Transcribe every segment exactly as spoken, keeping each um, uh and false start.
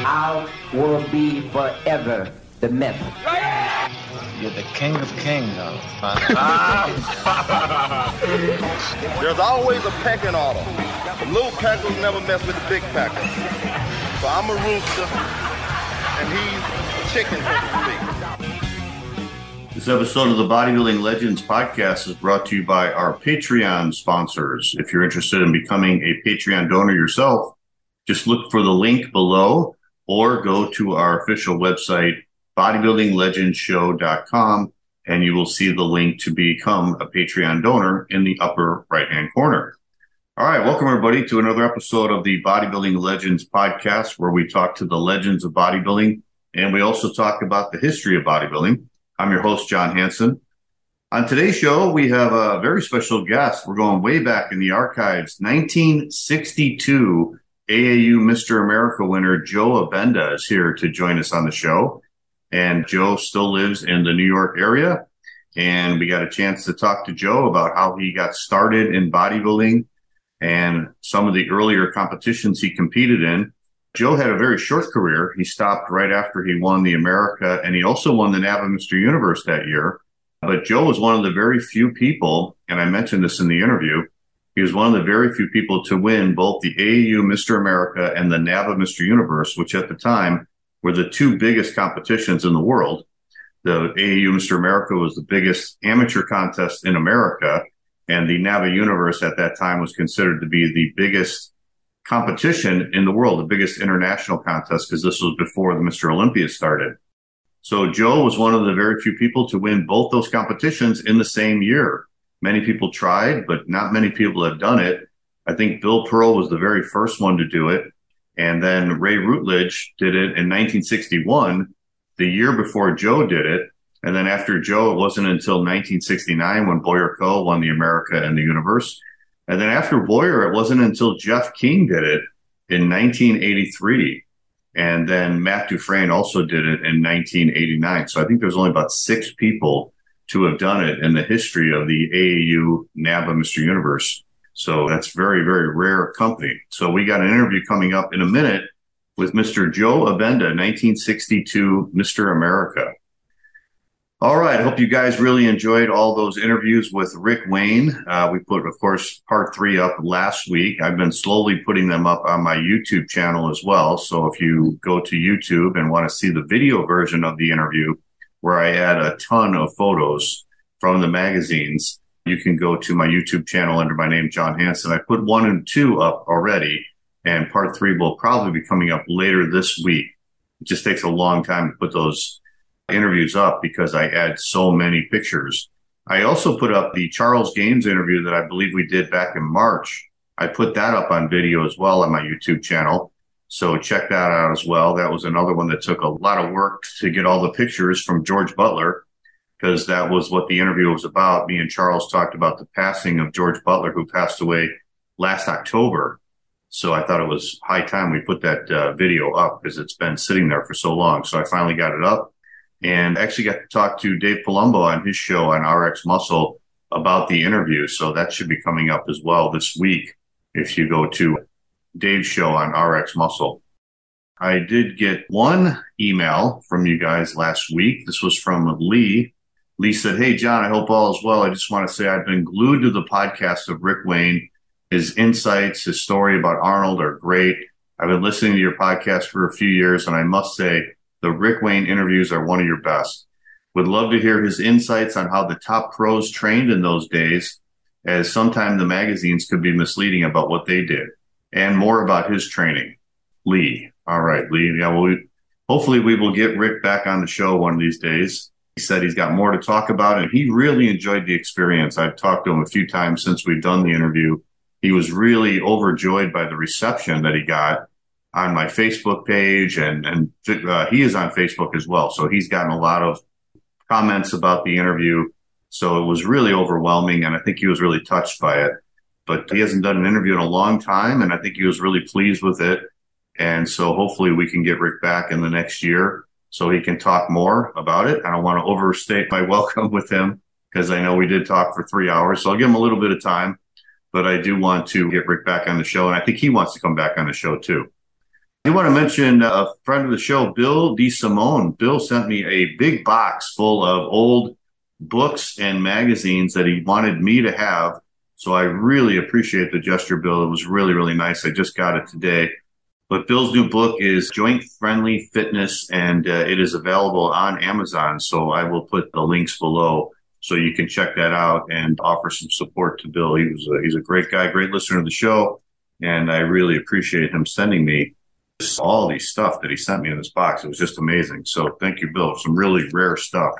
I will be forever the myth. You're the king of kings, huh? There's always a pecking order. The little peckers never mess with the big pecker. So I'm a rooster, and he's a chicken, so to speak. This episode of the Bodybuilding Legends podcast is brought to you by our Patreon sponsors. If you're interested in becoming a Patreon donor yourself, just look for the link below or go to our official website, bodybuilding legends show dot com, and you will see the link to become a Patreon donor in the upper right-hand corner. All right, welcome everybody to another episode of the Bodybuilding Legends podcast, where we talk to the legends of bodybuilding, and we also talk about the history of bodybuilding. I'm your host, John Hansen. On today's show, we have a very special guest. We're going way back in the archives. nineteen sixty-two A A U Mister America winner Joe Abenda is here to join us on the show. And Joe still lives in the New York area. And we got a chance to talk to Joe about how he got started in bodybuilding and some of the earlier competitions he competed in. Joe had a very short career. He stopped right after he won the America, and he also won the NABBA Mister Universe that year. But Joe was one of the very few people, and I mentioned this in the interview, he was one of the very few people to win both the A A U Mister America and the NABBA Mister Universe, which at the time were the two biggest competitions in the world. The A A U Mister America was the biggest amateur contest in America, and the NABBA Universe at that time was considered to be the biggest competition in the world, the biggest international contest, because this was before the Mister Olympia started. So Joe was one of the very few people to win both those competitions in the same year. Many people tried, but not many people have done it. I think Bill Pearl was the very first one to do it. And then Ray Routledge did it in nineteen sixty-one, the year before Joe did it. And then after Joe, it wasn't until nineteen sixty-nine when Boyer Coe won the America and the Universe. And then after Boyer, it wasn't until Jeff King did it in nineteen eighty-three. And then Matt Dufresne also did it in nineteen eighty-nine. So I think there's only about six people to have done it in the history of the A A U NABBA Mister Universe. So that's very, very rare company. So we got an interview coming up in a minute with Mister Joe Abenda, nineteen sixty-two Mister America. All right. I hope you guys really enjoyed all those interviews with Rick Wayne. Uh, we put, of course, part three up last week. I've been slowly putting them up on my YouTube channel as well. So if you go to YouTube and want to see the video version of the interview, where I add a ton of photos from the magazines, you can go to my YouTube channel under my name, John Hansen. I put one and two up already, and part three will probably be coming up later this week. It just takes a long time to put those interviews up because I add so many pictures. I also put up the Charles Gaines interview that I believe we did back in March. I put that up on video as well on my YouTube channel. So check that out as well. That was another one that took a lot of work to get all the pictures from George Butler, because that was what the interview was about. Me and Charles talked about the passing of George Butler, who passed away last October. So I thought it was high time we put that uh, video up because it's been sitting there for so long. So I finally got it up and actually got to talk to Dave Palumbo on his show on R X Muscle about the interview. So that should be coming up as well this week if you go to Dave's show on R X Muscle. I did get one email from you guys last week. This was from Lee. Lee said, "Hey, John, I hope all is well. I just want to say I've been glued to the podcast of Rick Wayne. His insights, his story about Arnold are great. I've been listening to your podcast for a few years, and I must say the Rick Wayne interviews are one of your best. Would love to hear his insights on how the top pros trained in those days, as sometimes the magazines could be misleading about what they did, and more about his training." Lee. All right, Lee. Yeah, well, we, hopefully we will get Rick back on the show one of these days. He said he's got more to talk about, and he really enjoyed the experience. I've talked to him a few times since we've done the interview. He was really overjoyed by the reception that he got on my Facebook page, and, and uh, he is on Facebook as well. So he's gotten a lot of comments about the interview. So it was really overwhelming, and I think he was really touched by it. But he hasn't done an interview in a long time, and I think he was really pleased with it. And so hopefully we can get Rick back in the next year so he can talk more about it. I don't want to overstate my welcome with him because I know we did talk for three hours. So I'll give him a little bit of time, but I do want to get Rick back on the show. And I think he wants to come back on the show too. I want to mention a friend of the show, Bill DeSimone. Bill sent me a big box full of old books and magazines that he wanted me to have. So I really appreciate the gesture, Bill. It was really, really nice. I just got it today. But Bill's new book is Joint Friendly Fitness, and uh, it is available on Amazon. So I will put the links below so you can check that out and offer some support to Bill. He was a, he's a great guy, great listener to the show, and I really appreciate him sending me all these stuff that he sent me in this box. It was just amazing. So thank you, Bill. Some really rare stuff.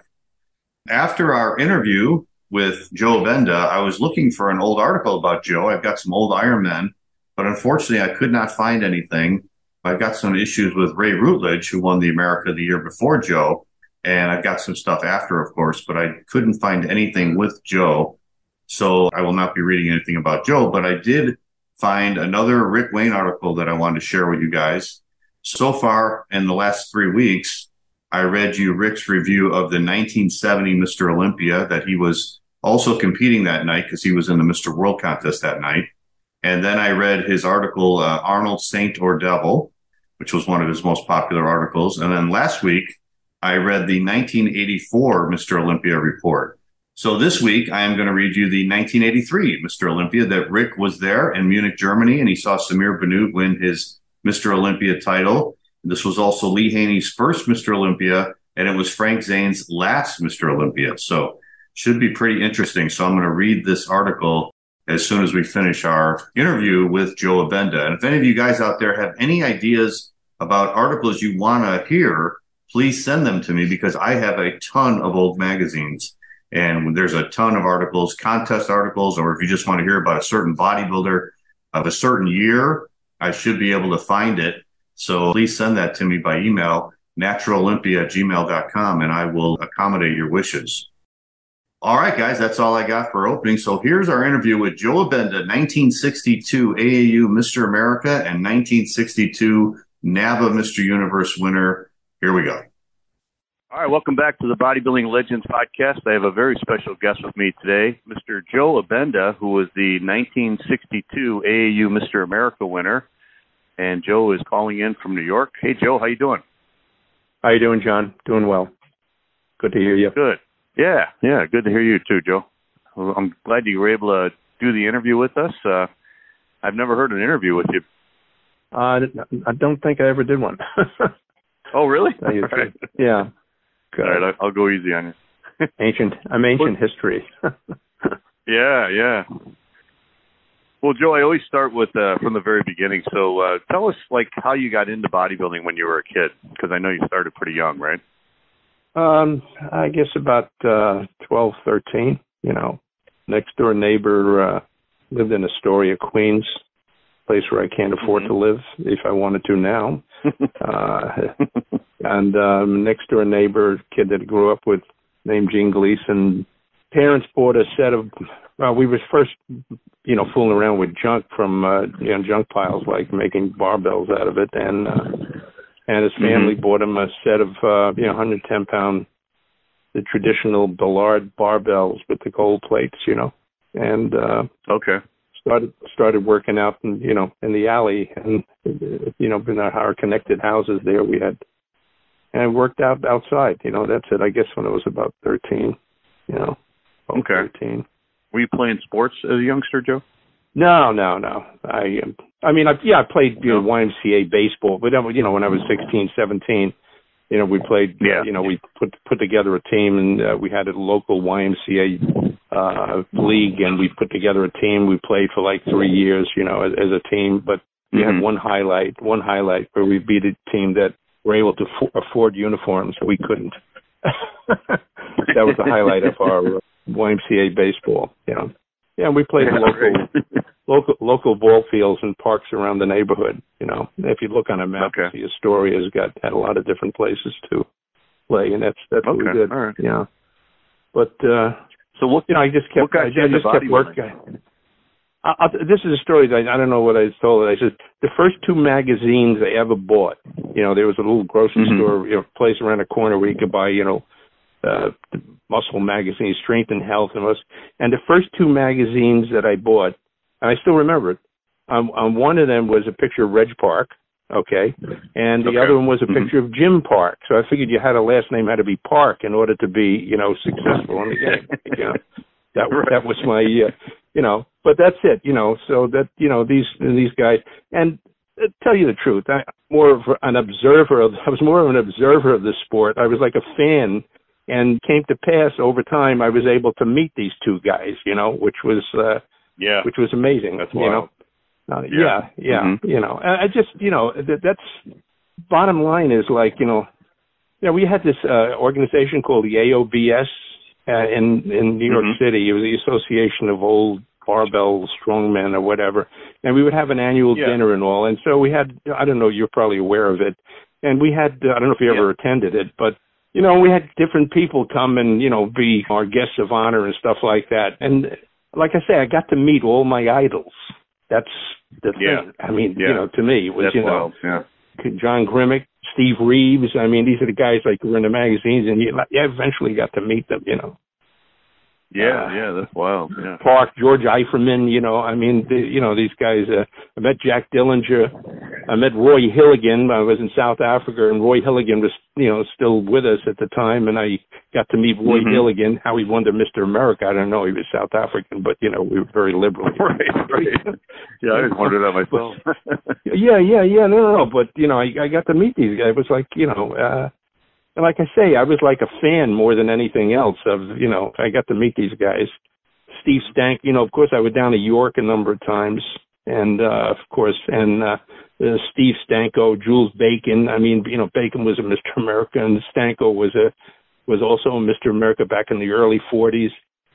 After our interview with Joe Benda, I was looking for an old article about Joe. I've got some old Ironmen, but unfortunately I could not find anything. I've got some issues with Ray Routledge, who won the America the year before Joe, and I've got some stuff after, of course, but I couldn't find anything with Joe. So I will not be reading anything about Joe, but I did find another Rick Wayne article that I wanted to share with you guys. So far, in the last three weeks, I read you Rick's review of the nineteen seventy Mister Olympia, that he was also competing that night because he was in the Mister World contest that night. And then I read his article, uh, Arnold, Saint or Devil, which was one of his most popular articles. And then last week, I read the nineteen eighty-four Mister Olympia report. So this week, I am going to read you the nineteen eighty-three Mister Olympia, that Rick was there in Munich, Germany, and he saw Samir Bannout win his Mister Olympia title. This was also Lee Haney's first Mister Olympia, and it was Frank Zane's last Mister Olympia. So should be pretty interesting. So I'm going to read this article as soon as we finish our interview with Joe Benda. And if any of you guys out there have any ideas about articles you want to hear, please send them to me, because I have a ton of old magazines. And there's a ton of articles, contest articles, or if you just want to hear about a certain bodybuilder of a certain year, I should be able to find it. So please send that to me by email, natural olympia at gmail dot com, and I will accommodate your wishes. All right, guys, that's all I got for opening. So here's our interview with Joe Benda, nineteen sixty-two A A U Mister America and nineteen sixty-two NABBA Mister Universe winner. Here we go. All right, welcome back to the Bodybuilding Legends podcast. I have a very special guest with me today, Mister Joe Benda, who was the nineteen sixty-two A A U Mister America winner. And Joe is calling in from New York. Hey, Joe, how you doing? How you doing, John? Doing well. Good to hear you. Good. Yeah, yeah, good to hear you too, Joe. Well, I'm glad you were able to do the interview with us. Uh, I've never heard an interview with you. Uh, I don't think I ever did one. Oh, really? All right. Yeah. Good. All right, I'll go easy on you. ancient, I'm ancient history. Yeah, yeah. Well, Joe, I always start with uh, from the very beginning. So uh, tell us, like, how you got into bodybuilding when you were a kid, because I know you started pretty young, right? Um, I guess about uh, twelve, thirteen. You know, next door neighbor uh, lived in Astoria, Queens, place where I can't afford mm-hmm. to live if I wanted to now. uh, and um, next door neighbor, kid that I grew up with, named Gene Gleason. Parents bought a set of. Well, we were first, you know, fooling around with junk from uh, you know junk piles, like making barbells out of it, and uh, and his family mm-hmm. bought him a set of uh, you know one hundred ten pound, the traditional Ballard barbells with the gold plates, you know, and uh, okay. started started working out in you know in the alley, and you know in our connected houses there we had, and worked out outside, you know. That's it. I guess when I was about thirteen, you know. Okay. thirteen. Were you playing sports as a youngster, Joe? No, no, no. I, um, I mean, I, yeah, I played you know Y M C A baseball, but you know, when I was sixteen, seventeen, you know, we played. Yeah. Uh, you know, we put put together a team, and uh, we had a local Y M C A uh, league, and we put together a team. We played for like three years, you know, as, as a team. But we mm-hmm. had one highlight, one highlight where we beat a team that were able to f- afford uniforms. We couldn't. That was the highlight of our. Uh, Y M C A baseball, you know. Yeah, we played in local, local local ball fields and parks around the neighborhood, you know. If you look on a map, okay. you see Astoria's got had a lot of different places to play, and that's that's okay. what we did. All right. Yeah. But uh, so what? You know, I just kept I, I just kept working. I, I, this is a story that I, I don't know what I told. I said the first two magazines I ever bought. You know, there was a little grocery mm-hmm. store, you know, place around the corner where you could buy, you know. Uh, muscle magazine, Strength and Health, and most. And the first two magazines that I bought, and I still remember it. Um, on one of them was a picture of Reg Park, Okay. And the okay. other one was a mm-hmm. picture of Jim Park. So I figured you had a last name had to be Park in order to be, you know, successful in the game. You know, that, right. that was my, uh, you know, but that's it, you know, so that, you know, these, these guys, and uh, tell you the truth, I more of an observer of, I was more of an observer of the sport. I was like a fan, and came to pass over time, I was able to meet these two guys, you know, which was, uh, yeah, which was amazing. That's you wild. know, uh, yeah, yeah, yeah, mm-hmm. you know, I, I just, you know, that, that's bottom line is like, you know, you know, we had this uh, organization called the A O B S uh, in in New York mm-hmm. City. It was the Association of Old Barbell Strongmen or whatever, and we would have an annual yeah. dinner and all. And so we had, I don't know, you're probably aware of it, and we had, uh, I don't know if you ever yeah. attended it, but you know, we had different people come and, you know, be our guests of honor and stuff like that. And like I say, I got to meet all my idols. That's the yeah. thing. I mean, yeah. you know, to me, it was, That's you know, wild. Yeah. John Grimmick, Steve Reeves. I mean, these are the guys like who were in the magazines, and you, you eventually got to meet them, you know. Yeah, uh, yeah, that's wild. Yeah. Park, George Eiferman, you know, I mean, the, you know, these guys, uh, I met Jack Dillinger, I met Roy Hilligan, I was in South Africa, and Roy Hilligan was, you know, still with us at the time, and I got to meet Roy mm-hmm. Hilligan, how he won the Mister America. I don't know, he was South African, but, you know, we were very liberal. right, right. Yeah, I just wondered that myself. yeah, yeah, yeah, no, no, no, but, you know, I, I got to meet these guys. It was like, you know, uh, and like I say, I was like a fan more than anything else of, you know, I got to meet these guys. Steve Stank, you know, of course I went down to York a number of times, and uh, of course, and uh, uh, Steve Stanko, Jules Bacon. I mean, you know, Bacon was a Mister America, and Stanko was a was also a Mister America back in the early forties.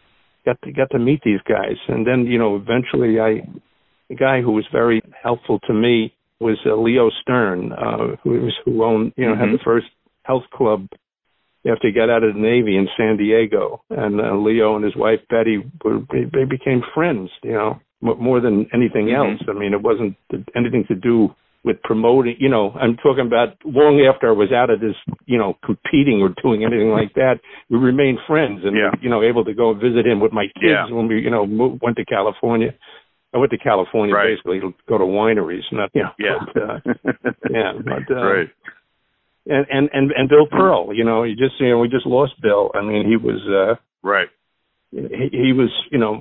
Got to got to meet these guys, and then you know, eventually, I the guy who was very helpful to me was uh, Leo Stern, uh, who was who owned, you know, mm-hmm. had the first health club after he got out of the Navy in San Diego. And uh, Leo and his wife, Betty, were, they became friends, you know, more than anything mm-hmm. else. I mean, it wasn't anything to do with promoting, you know, I'm talking about long after I was out of this, you know, competing or doing anything like that, we remained friends and, yeah. you know, able to go and visit him with my kids yeah. when we, you know, moved, went to California. I went to California right. basically to go to wineries, not, you know, yeah. but, uh, yeah, but, uh, right. And, and, and, and Bill Pearl, you know, he just, you know, we just lost Bill. I mean, he was, uh, right. He, he was, you know,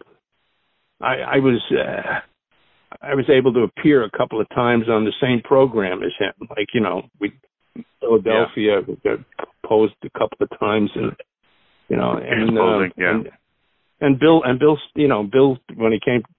I, I was, uh, I was able to appear a couple of times on the same program as him. Like, you know, we, Philadelphia, yeah. we posed a couple of times and, you know, and, uh, yeah. and, and Bill, and Bill, you know, Bill, when he came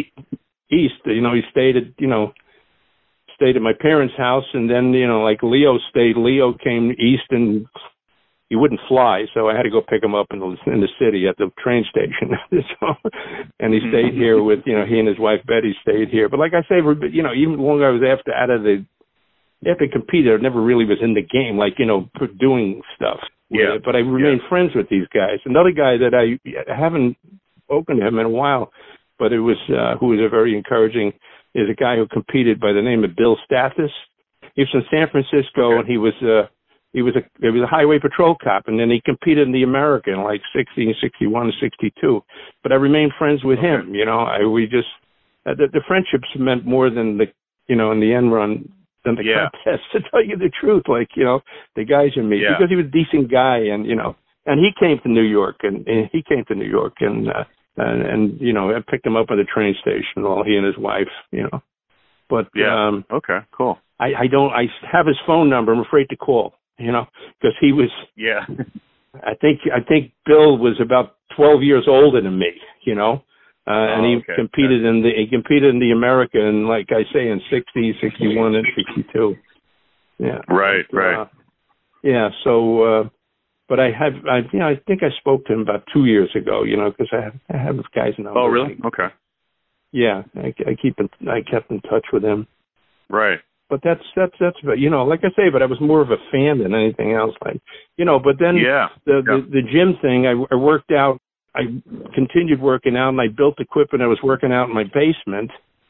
east, you know, he stayed at, you know, stayed at my parents' house, and then, you know, like Leo stayed. Leo came east, and he wouldn't fly, so I had to go pick him up in the, in the city at the train station. so, and he stayed here with, you know, he and his wife Betty stayed here. But like I say, you know, even longer I was after out of the, after I competed, I never really was in the game, like, you know, doing stuff. Yeah. But I remained yeah. friends with these guys. Another guy that I, I haven't spoken to him in a while, but it was, uh, who was a very encouraging, is a guy who competed by the name of Bill Stathis. He was from San Francisco, okay. and he was uh, he was a he was a highway patrol cop, and then he competed in the American like sixty, sixty-one, sixty-two. But I remained friends with okay. him. You know, I we just uh, the, the friendships meant more than the you know in the end run than the yeah. contest. To tell you the truth, like you know the guys you meet yeah. because he was a decent guy, and you know, and he came to New York, and, and he came to New York, and. Uh, And, and, you know, I picked him up at the train station, all he and his wife, you know. But, yeah. um, okay, cool. I, I don't, I have his phone number. I'm afraid to call, you know, because he was, yeah. I think, I think Bill was about twelve years older than me, you know, uh, oh, and he okay. competed okay. in the, he competed in the American, like I say, in sixty, sixty-one, and sixty-two. Yeah. Right, but, right. Uh, yeah. So, uh, But I have, I, you know, I think I spoke to him about two years ago, you know, because I have, I have this guy's number. Oh, really? Like, okay. Yeah, I, I keep in, I kept in touch with him. Right. But that's that's that's, you know, like I say, but I was more of a fan than anything else. Like, you know, but then yeah. the, yeah. the the gym thing, I, I worked out. I continued working out, and I built equipment. I was working out in my basement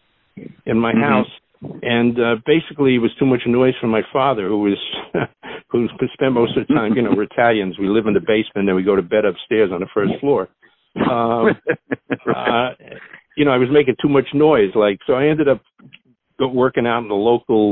in my mm-hmm. house. And uh, basically, it was too much noise for my father, who was who spent most of the time. You know, we're Italians. We live in the basement, and we go to bed upstairs on the first floor. Um, uh, you know, I was making too much noise. Like, so I ended up go working out in the local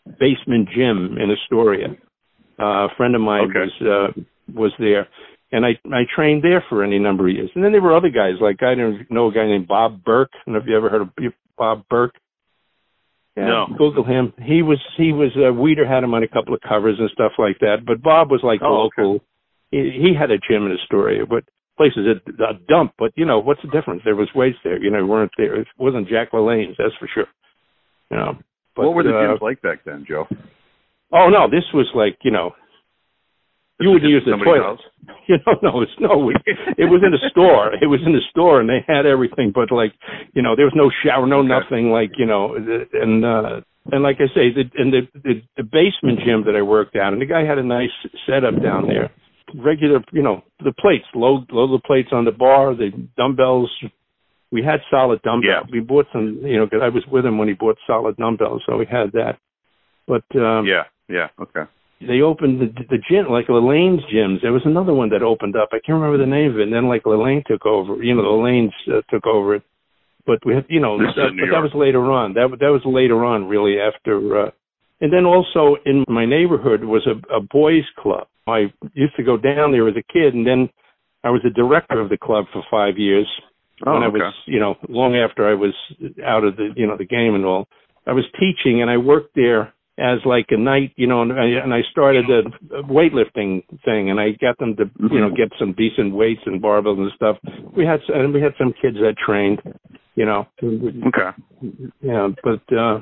basement gym in Astoria. Uh, a friend of mine Okay. was uh, was there, and I I trained there for any number of years. And then there were other guys, like I don't know a guy named Bob Burke. I don't know if you ever heard of Bob Burke. Yeah, No. Google him. He was he was uh, Weeder had him on a couple of covers and stuff like that. But Bob was like the Oh, okay. local. He, he had a gym in Astoria, but places a, a dump. But you know what's the difference? There was weights there. You know, weren't there? It wasn't Jack LaLanne's, that's for sure. You know. But, what were the uh, gyms like back then, Joe? Oh no, this was like you know. This You was would use just the somebody's toilets. house? You know, no, it's no. It, it was in a store. It was in a store, and they had everything. But like, you know, there was no shower, no Okay. nothing. Like, you know, and uh, and like I say, the, and the, the the basement gym that I worked out, and the guy had a nice setup down there. Regular, you know, the plates, load load the plates on the bar, the dumbbells. We had solid dumbbells. Yeah. We bought some, you know, because I was with him when he bought solid dumbbells, so we had that. But um, Yeah, yeah, okay. they opened the, the gym, like LaLanne's gyms. There was another one that opened up. I can't remember the name of it. And then like LaLanne took over, you know, the LaLanne's uh, took over it. But we had, you know, This is that, in New but that York. was later on. That that was later on, really, after. Uh, and then also in my neighborhood was a, a boys' club. I used to go down there as a kid, and then I was a director of the club for five years. Oh, when I okay. was, you know, long after I was out of the, you know, the game and all. I was teaching, and I worked there as like a night, you know, and I, and I started a, a weightlifting thing, and I got them to, you know, get some decent weights and barbells and stuff. We had, and we had some kids that trained, you know. Okay. Yeah, but uh,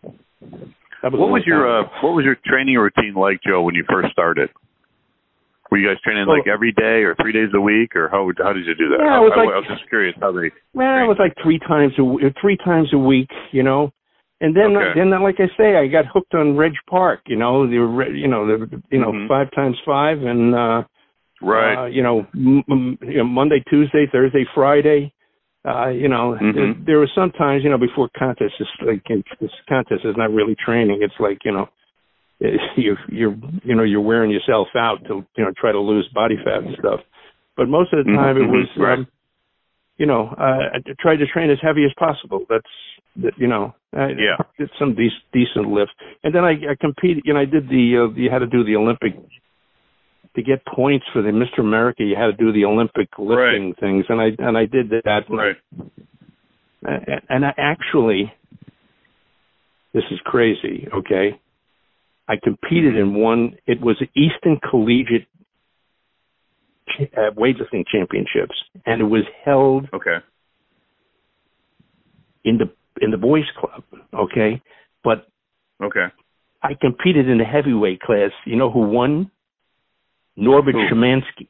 that was What a was long your time uh, ago. what was your training routine like, Joe, when you first started? Were you guys training like Well- every day or three days a week, or how how did you do that? Yeah, I, it was I, like- I was just curious how they. Well, it was like three times a w- three times a week, you know. And then, Okay. then, like I say, I got hooked on Reg Park, you know, the re- you know the you know Mhm. five times five, and uh, Right. uh, you know, m- m- you know, Monday, Tuesday, Thursday, Friday. Uh, you know, Mhm. there, there were some times, you know, before contests, it's like this contest is not really training. It's like, you know, you you're you know you're wearing yourself out to you know try to lose body fat and stuff. But most of the time, Mhm. it was. Right. Um, you know, uh, I tried to train as heavy as possible. That's, that, you know, I Yeah. did some de- decent lifts. And then I, I competed, you know, I did the, uh, you had to do the Olympic, to get points for the Mister America, you had to do the Olympic lifting Right. things. And I, and I did that. Right. And, and I actually, this is crazy, okay? I competed in one, it was Eastern Collegiate Uh, weightlifting championships, and it was held Okay. in the in the boys club. Okay, but Okay. I competed in the heavyweight class. You know who won? Norbert Who? Szymanski.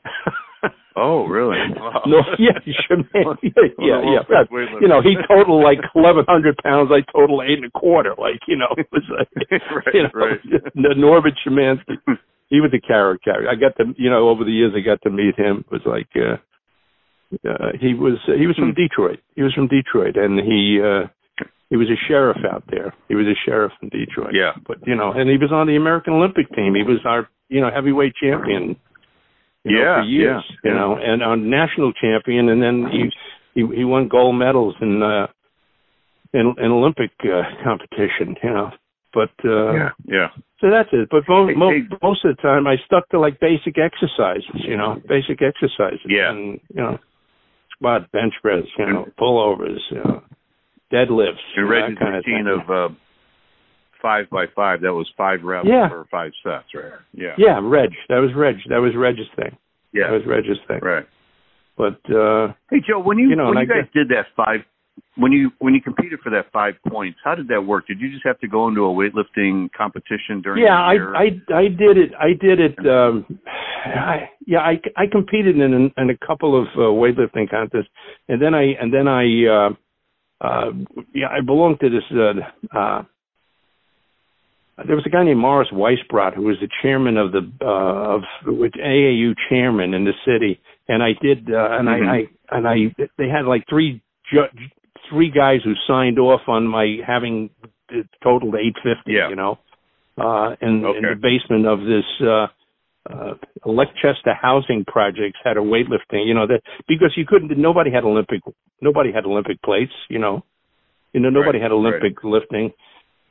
Oh, really? Wow. No, yeah, Szymanski. Yeah, yeah, yeah. Well, wait a minute. You know, he totaled like eleven hundred pounds. I totaled eight and a quarter. Like, you know, it was like, Right, you know, right. the Norbert Szymanski. He was a character. I got to, you know, over the years, I got to meet him. It was like, uh, uh, he was, uh, he was from Detroit. He was from Detroit, and he, uh, he was a sheriff out there. He was a sheriff in Detroit. Yeah. But, you know, and he was on the American Olympic team. He was our, you know, heavyweight champion, you know, Yeah, for years, yeah, you yeah. know, and our national champion. And then he, he, he won gold medals in, uh, in, in Olympic, uh, competition, you know. But, uh, Yeah. Yeah. so that's it. But mo- Hey, mo- hey. most of the time, I stuck to like basic exercises, you know, basic exercises. Yeah. And, you know, squat, bench press, you know, pullovers, you know, deadlifts, And you know, Reggie's that kind of routine thing. of uh, five by five, that was five reps Yeah. for five sets, right? Yeah. Yeah, Reg. That was Reg. That was Reg's thing. Yeah. That was Reg's thing. Right. But, uh, Hey, Joe, when you, You know, when and you I guys did that five, when you when you competed for that five points, how did that work? Did you just have to go into a weightlifting competition during yeah, the I, year? I, I did it. I did it. Um, I, yeah, I, I competed in, in a couple of uh, weightlifting contests, and then I, and then I, uh, uh, yeah, I belonged to this, uh, uh, there was a guy named Morris Weisbrot who was the chairman of the, uh, of A A U chairman in the city. And I did, uh, and Mhm. I, I, and I, they had like three, ju- three guys who signed off on my having totaled eight fifty, Yeah. you know, uh, in, Okay. in the basement of this, uh, uh, Leicester housing projects had a weightlifting, you know, that because you couldn't, nobody had Olympic, nobody had Olympic plates, you know, you know, nobody Right, had Olympic lifting.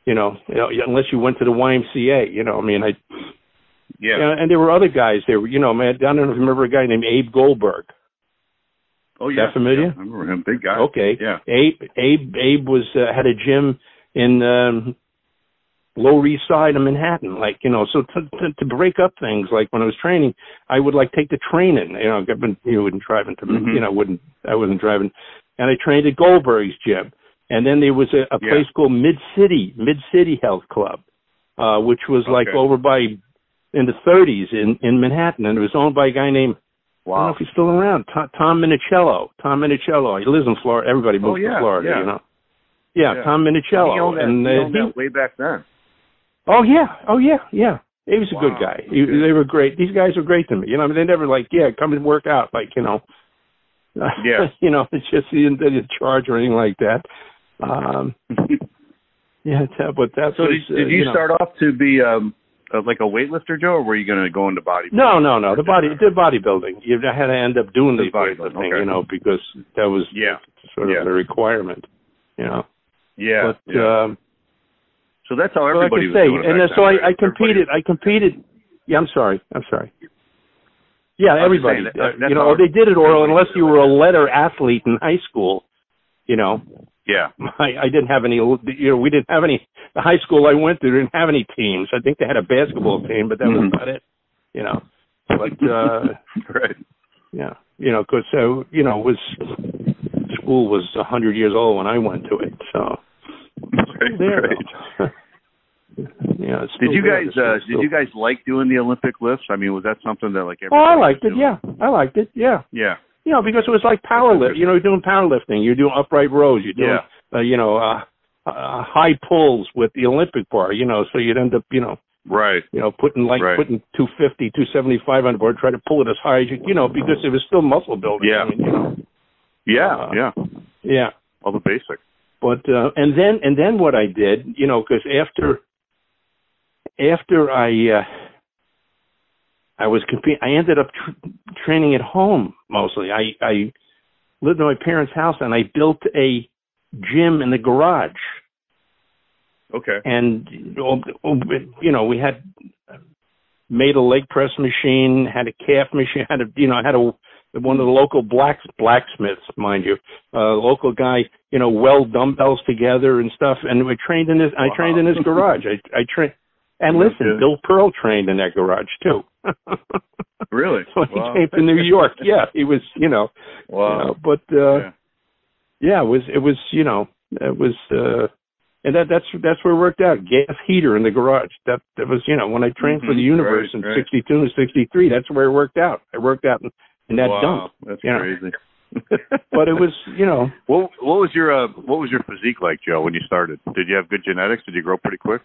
You know, you know, unless you went to the Y M C A. You know, I mean, I. Yeah. You know, and there were other guys there. You know, man, I don't know if you remember a guy named Abe Goldberg. Oh yeah. Is that familiar? Yeah, I remember him. Big guy. Okay. Yeah. Abe Abe Abe was uh, had a gym in um, Lower East Side of Manhattan. Like, you know, so to, to to break up things, like when I was training, I would like take the train in. You know, I've been you know, wouldn't driving to Mm-hmm. you know wouldn't I wasn't driving, and I trained at Goldberg's gym. And then there was a, a Yeah. place called Mid City Mid City Health Club, uh, which was like Okay. over by in the thirties in in Manhattan, and it was owned by a guy named. Wow. I don't know if he's still around. Tom, Tom Minicello. Tom Minicello. He lives in Florida. Everybody moves Oh, yeah, to Florida, yeah. you know. Yeah, Yeah. Tom Minicello. He owned that, and he uh, owned he, that way back then. oh yeah, oh yeah, yeah. He was a Wow. good guy. He, they were great. These guys were great to me. You know, I mean, they never like, yeah, come and work out, like you know. Yeah. you know, it's just he didn't, they didn't charge or anything like that. Um, yeah, that, but that So was. did, did uh, you, you know, start off to be um, uh, like a weightlifter, Joe, or were you going to go into bodybuilding? No, no, no. The body, the bodybuilding. You had to end up doing the The bodybuilding, weightlifting, okay. you know, because that was Yeah. sort of Yeah. the requirement, you know. Yeah. But yeah. um, so that's how so like everybody I was say, doing it and back uh, so then, I, right? I competed. Everybody- I competed. Yeah, I'm sorry. I'm sorry. Yeah, I'm just everybody. saying that- uh, that's you know, how they did it oral everybody unless did it you like were a that. letter athlete in high school. You know, Yeah. I, I didn't have any. You know, we didn't have any. The high school I went to didn't have any teams. I think they had a basketball team, but that was Mhm. about it. You know, but uh, right. yeah, you know, because so you know, it was school was a hundred years old when I went to it, so Right. there. right. Yeah, it's Did still you there. guys It's uh, still- did you guys like doing the Olympic lifts? I mean, was that something that like Oh, everybody I liked was it. doing? Yeah, I liked it. Yeah, Yeah. you know, because it was like power lift. You know, you're doing powerlifting. You're doing upright rows. You're doing, Yeah. uh, you know, uh, uh, high pulls with the Olympic bar. You know, so you'd end up, you know, Right. you know, putting like Right. putting two fifty, two seventy-five on the board, try to pull it as high as you, you know, because it was still muscle building. Yeah. I mean, you know, Yeah. Uh, yeah. yeah. All the basics. But uh, and then and then what I did, you know, because after after I uh, I was competing, I ended up tr- training at home mostly. I I lived in my parents' house and I built a gym in the garage. Okay. And you know, we had made a leg press machine, had a calf machine, had a you know, had a one of the local black blacksmiths, mind you, uh, local guy, you know, weld dumbbells together and stuff. And we trained in his. Wow. I trained in his garage. I I trained. And Yeah, listen, yeah. Bill Pearl trained in that garage too. Really? When Wow. he came to New York, yeah, he was, you know, Wow. you know, but uh, Yeah. yeah, it was it was you know it was. Uh, And that that's that's where it worked out. Gas heater in the garage. That that was you know when I trained for the Mhm. universe Right, in right. sixty-two and sixty-three. That's where it worked out. I worked out in, in that wow. dump. That's you know. crazy. But it was you know What what was your uh, what was your physique like, Joe, when you started? Did you have good genetics? Did you grow pretty quick?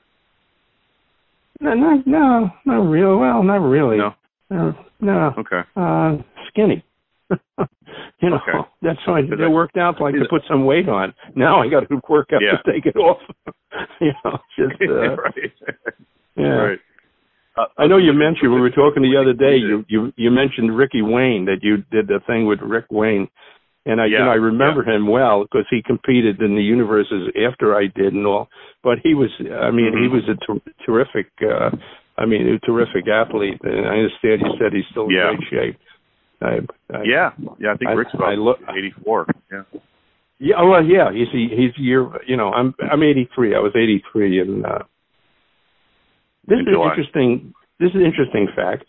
no no no not real well not really No. no no Okay. uh, skinny. you know Okay. that's why Is it that- worked out like is to it- put some weight on. Now I got to work out Yeah. to take it off. you know just uh, right. yeah. Right. Uh, I know you mentioned, we were talking the other day, you, you, you mentioned Ricky Wayne, that you did the thing with Rick Wayne. And I, you Yeah, know, I remember him well because he competed in the universes after I did and all. But he was, I mean, he Mhm. was a ter- terrific, uh, I mean, a terrific athlete. And I understand you said he's still in Yeah. great shape. I, I, Yeah. Yeah, I think I- Rick's about I look- eighty-four. Yeah. Yeah, oh, well, yeah, he's he's a year, you know, I'm I'm eighty-three. I was eighty-three, and uh, this In is July. interesting. This is an interesting fact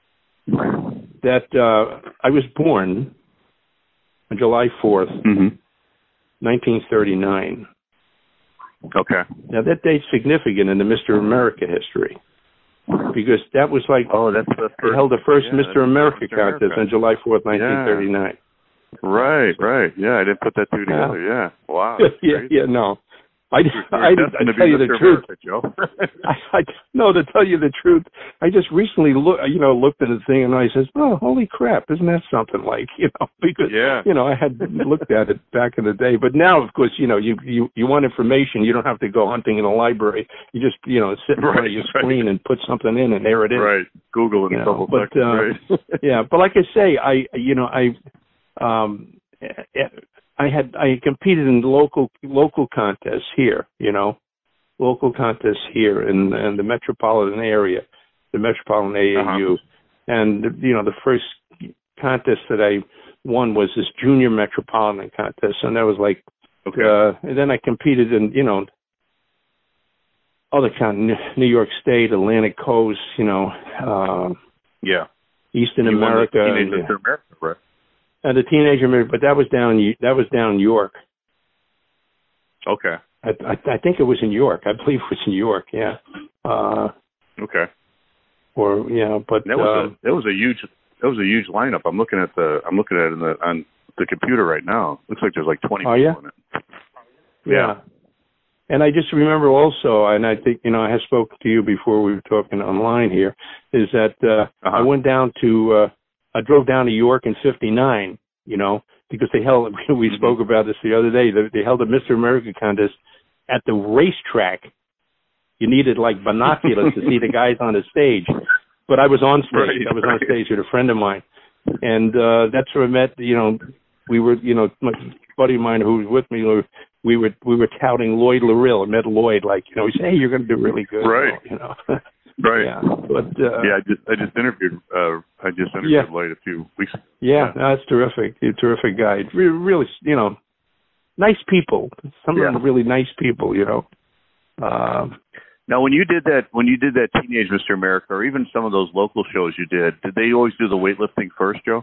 that uh, I was born on July fourth, Mm-hmm. nineteen thirty-nine. Okay. Now that date's significant in the Mister America history because that was like Oh, that's the they first. held the first yeah, Mister that's America Mister contest America. on July fourth, nineteen thirty-nine. Right, right. Yeah, I didn't put that two Yeah. together. Yeah. Wow. that's yeah, crazy. yeah, no. I, You're- you're I, I, destined I to tell be you the Mister truth. America, Joe. I, I no, to tell you the truth, I just recently look, you know, looked at the thing and I says, "Oh, holy crap! Isn't that something?" Like, you know, because Yeah. you know, I had looked at it back in the day, but now, of course, you know, you you you want information, you don't have to go hunting in a library. You just, you know, sit in front Right, of your right. screen and put something in, and there it is. Right. Google it in You a know, couple but, seconds. uh, right. Yeah, but like I say, I, you know, I, um, I had I competed in local local contests here, you know. local contests here in, in the metropolitan area, the metropolitan A A U. Uh-huh. And, you know, the first contest that I won was this junior metropolitan contest. And that was like, okay. uh, and then I competed in, you know, other kind, New York State, Atlantic Coast, you know, uh, yeah, Eastern you America, won the Teenage and, Mister America, right? And the Teenage America, but that was down, that was down in York. Okay. I, I, I think it was in York. I believe it was in York. Yeah. Uh, okay. Or yeah, but that was um, a that was a huge that was a huge lineup. I'm looking at the I'm looking at it in the, on the computer right now. Looks like there's like twenty oh, people yeah? in it. Yeah. yeah. And I just remember also, and I think you know I have spoken to you before we were talking online here, is that uh, uh-huh. I went down to uh, I drove down to York in fifty-nine. You know, because they held we mm-hmm. spoke about this the other day. They, they held a Mister America contest at the racetrack. You needed like binoculars to see the guys on the stage. But I was on stage. Right, I was right. on stage with a friend of mine. And uh, that's where I met, you know, we were, you know, my buddy of mine who was with me, we were we were touting Lloyd Larill. I met Lloyd, like, you know, he said, hey, you're going to do really good. Right. You know. Right. Yeah. But, uh, yeah, I just, I just interviewed, uh, I just interviewed yeah. Lloyd a few weeks ago. Yeah, yeah. No, that's terrific. He's a terrific guy. Really, really, you know, nice people. Some yeah. of them are really nice people, you know. Um, now, when you did that, when you did that Teenage Mister America, or even some of those local shows you did, did they always do the weightlifting first, Joe?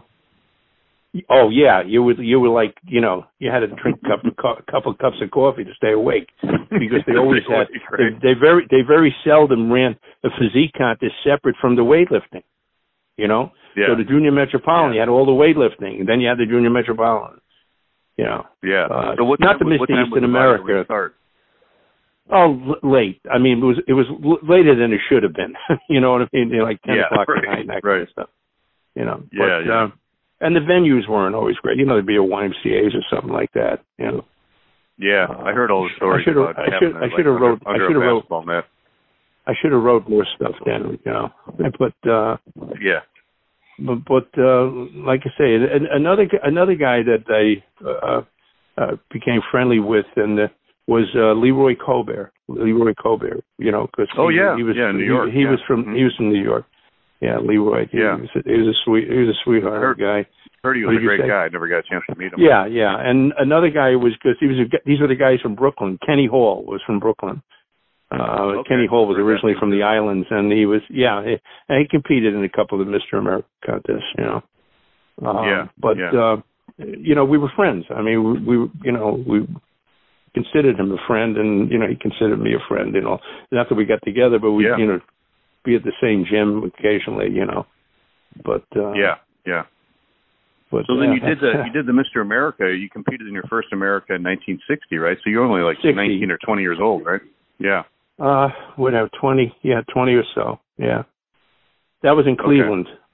Oh yeah, you would. You were like, you know, you had to drink a couple, a couple of cups of coffee to stay awake because they always had. They, they very, they very seldom ran a physique contest separate from the weightlifting. You know, yeah. so the junior metropolitan, yeah. you had all the weightlifting, and then you had the junior metropolitan. You know, yeah. Uh, so what not time, to miss what the time Eastern was America. Start? Oh, l- late. I mean, it was it was l- later than it should have been. You know what I mean? Like ten yeah, o'clock right, at night, that right. kind of stuff. You know. Yeah, but, yeah. Uh, and the venues weren't always great. You know, there'd be a Y M C A's or something like that. You know. Yeah, uh, I heard all the stories I should have. about I should. I should have wrote. I should have wrote. Net. I should have wrote more stuff then. You know. But. Uh, yeah. But, but uh, like I say, another another guy that I uh, uh, became friendly with and uh, was uh, Leroy Colbert. Leroy Colbert, you know, because oh he, yeah, he was yeah, New York. He, he yeah. was from mm-hmm. he was from New York. Yeah, Leroy. He, yeah, he was, a, he was a sweet he was a sweetheart heard, guy. Heard he was a great guy. I never got a chance to meet him. Yeah, yeah, and another guy was because he was a, these were the guys from Brooklyn. Kenny Hall was from Brooklyn. Uh, okay. Kenny Hall was originally from the islands, and he was yeah, he, and he competed in a couple of Mister America contests, you know. Um, yeah, but yeah. Uh, you know, we were friends. I mean, we, we, you know, we considered him a friend, and you know, he considered me a friend. You know, not that we got together, but we, yeah. you know, be at the same gym occasionally. You know, but uh, yeah, yeah. But, so then yeah, you did the you did the Mister America. You competed in your first America in nineteen sixty, right? So you're only like sixty. nineteen or twenty years old, right? Yeah. Uh, would have twenty, yeah, twenty or so. Yeah, that was in Cleveland. Okay.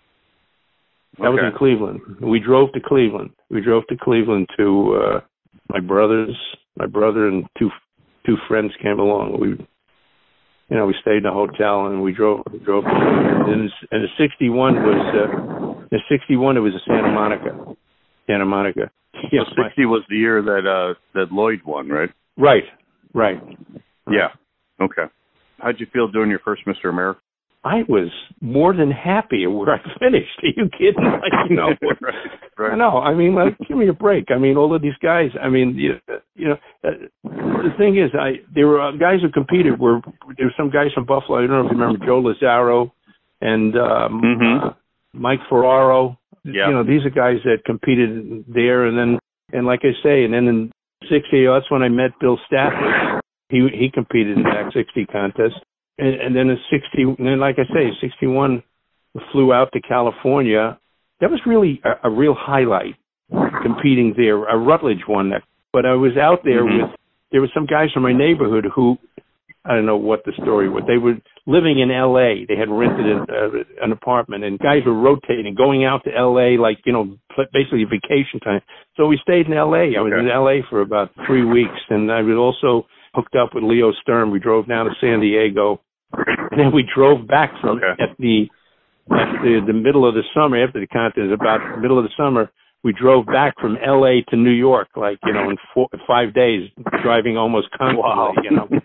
That okay. was in Cleveland. We drove to Cleveland. We drove to Cleveland to uh, my brothers. My brother and two two friends came along. We, you know, we stayed in a hotel and we drove drove. To Cleveland. And, and the sixty-one was uh, the sixty-one. It was a Santa Monica, Santa Monica. Yeah, so sixty was the year that uh, that Lloyd won, right? Right, right. Yeah. Okay. How'd you feel doing your first Mister America? I was more than happy where I finished. Are you kidding? Like, you know, right, right. I know. I mean, like, give me a break. I mean, all of these guys. I mean, you, you know, uh, the thing is, I there were uh, guys who competed. Were there were some guys from Buffalo? I don't know if you remember Joe Lazaro and um, mm-hmm. uh, Mike Ferraro. Yeah. You know, these are guys that competed there, and then and like I say, and then in sixty, that's when I met Bill Stafford. He he competed in that sixty contest. And, and then in sixty, and then like I say, sixty-one, flew out to California. That was really a, a real highlight, competing there. A Rutledge won that, but I was out there mm-hmm. with. There were some guys from my neighborhood who, I don't know what the story was. They were living in L A. They had rented an, uh, an apartment, and guys were rotating, going out to L A like you know, basically vacation time. So we stayed in L A. I was okay. in L A for about three weeks, and I was also hooked up with Leo Stern. We drove down to San Diego. And then we drove back from okay. at the at the, the middle of the summer after the contest, about the middle of the summer. We drove back from L A to New York, like you know, in four, five days, driving almost constantly. Wow. You know,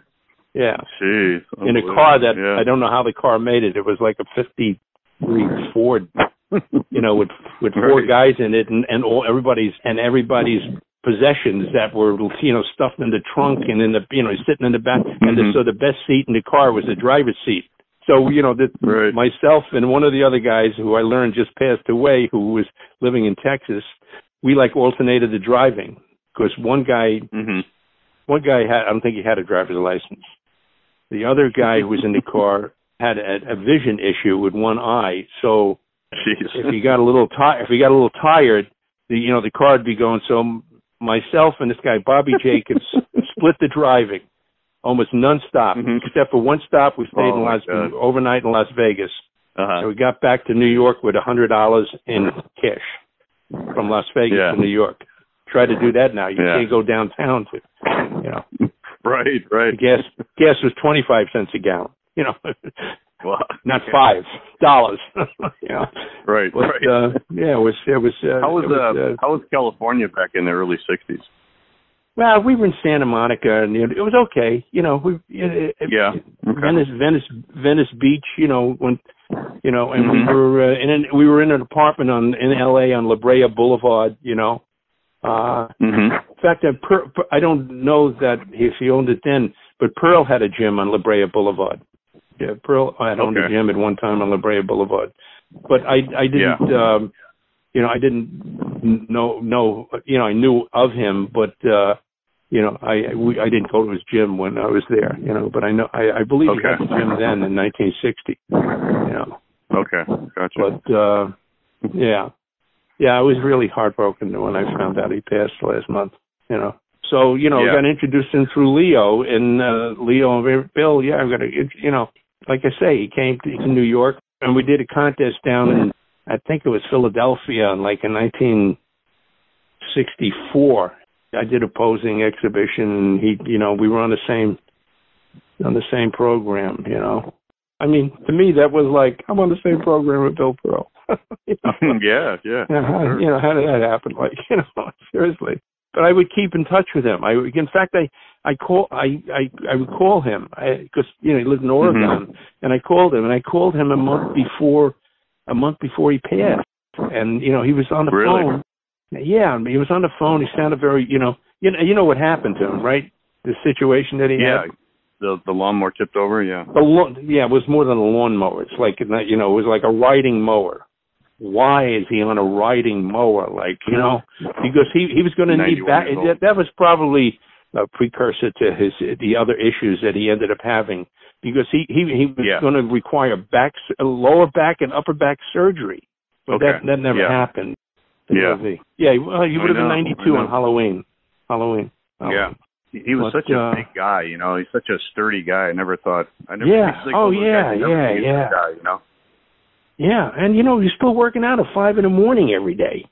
Yeah. Jeez. In a car that, yeah. I don't know how the car made it. It was like a fifty-three Ford, you know, with with four right. guys in it, and, and all everybody's and everybody's possessions that were, you know, stuffed in the trunk and in the, you know, sitting in the back. Mm-hmm. And the, so the best seat in the car was the driver's seat. So, you know, the, right. myself and one of the other guys who I learned just passed away, who was living in Texas, we like alternated the driving because one guy, mm-hmm. one guy had, I don't think he had a driver's license. The other guy who was in the car had a, a vision issue with one eye. So Jeez. if he got a little tired, if he got a little tired, the, you know, the car would be going. So myself and this guy, Bobby Jacobs, split the driving almost nonstop, mm-hmm. except for one stop. We stayed oh in Las, overnight in Las Vegas. Uh-huh. So we got back to New York with a hundred dollars in cash from Las Vegas yeah. to New York. Try to do that now. You yeah. can't go downtown to, you know. Right, right. Gas gas was twenty-five cents a gallon, you know. Wow. Not five dollars. you know. Right, but, right. Uh, yeah, it was it was. Uh, how was, was uh, uh, how was California back in the early sixties? Well, we were in Santa Monica, and it was okay. You know, we it, yeah, okay. Venice, Venice, Venice Beach. You know, when you know, and mm-hmm. we were uh, in an, we were in an apartment on in L A on La Brea Boulevard. You know, uh, mm-hmm. in fact, I, per, I don't know that if he owned it then, but Pearl had a gym on La Brea Boulevard. Yeah, Pearl had owned okay. a gym at one time on La Brea Boulevard, but I I didn't. Yeah. Um, you know, I didn't know know. You know, I knew of him, but. uh You know, I we, I didn't go to his gym when I was there. You know, but I know I, I believe okay. he had the gym then in nineteen sixty. You know. Okay, gotcha. But uh, yeah, yeah, I was really heartbroken when I found out he passed last month. You know, so you know, yeah. I got introduced him through Leo, and uh, Leo and Bill. Yeah, I got to, you know, like I say, he came to, to New York, and we did a contest down in I think it was Philadelphia, in like in nineteen sixty-four. I did a posing exhibition, and he, you know, we were on the same, on the same program, you know. I mean, to me, that was like, I'm on the same program with Bill Pearl. you know? yeah, yeah. You know, how, sure. you know, how did that happen? Like, you know, seriously. But I would keep in touch with him. I, in fact, I, I call, I, I, I would call him because you know he lived in Oregon, mm-hmm. and I called him, and I called him a month before, a month before he passed, and you know he was on the really? phone. Yeah, he was on the phone. He sounded very, you know, you know, you know what happened to him, right? The situation that he yeah. had. The the lawnmower tipped over, yeah. The lawn, yeah, it was more than a lawnmower. It's like, you know, it was like a riding mower. Why is he on a riding mower? Like, you know, because he he was going to need back. That, that was probably a precursor to his the other issues that he ended up having, because he he he was yeah. going to require back, lower back and upper back surgery, but okay. that that never yeah. happened. Yeah, yeah. Well, he would have been ninety-two on Halloween. Halloween. Oh. Yeah, he, he was but, such a uh, big guy. You know, he's such a sturdy guy. I never thought. I never. Yeah. Like oh yeah, yeah, yeah. Guy, you know. Yeah, and you know he's still working out at five in the morning every day.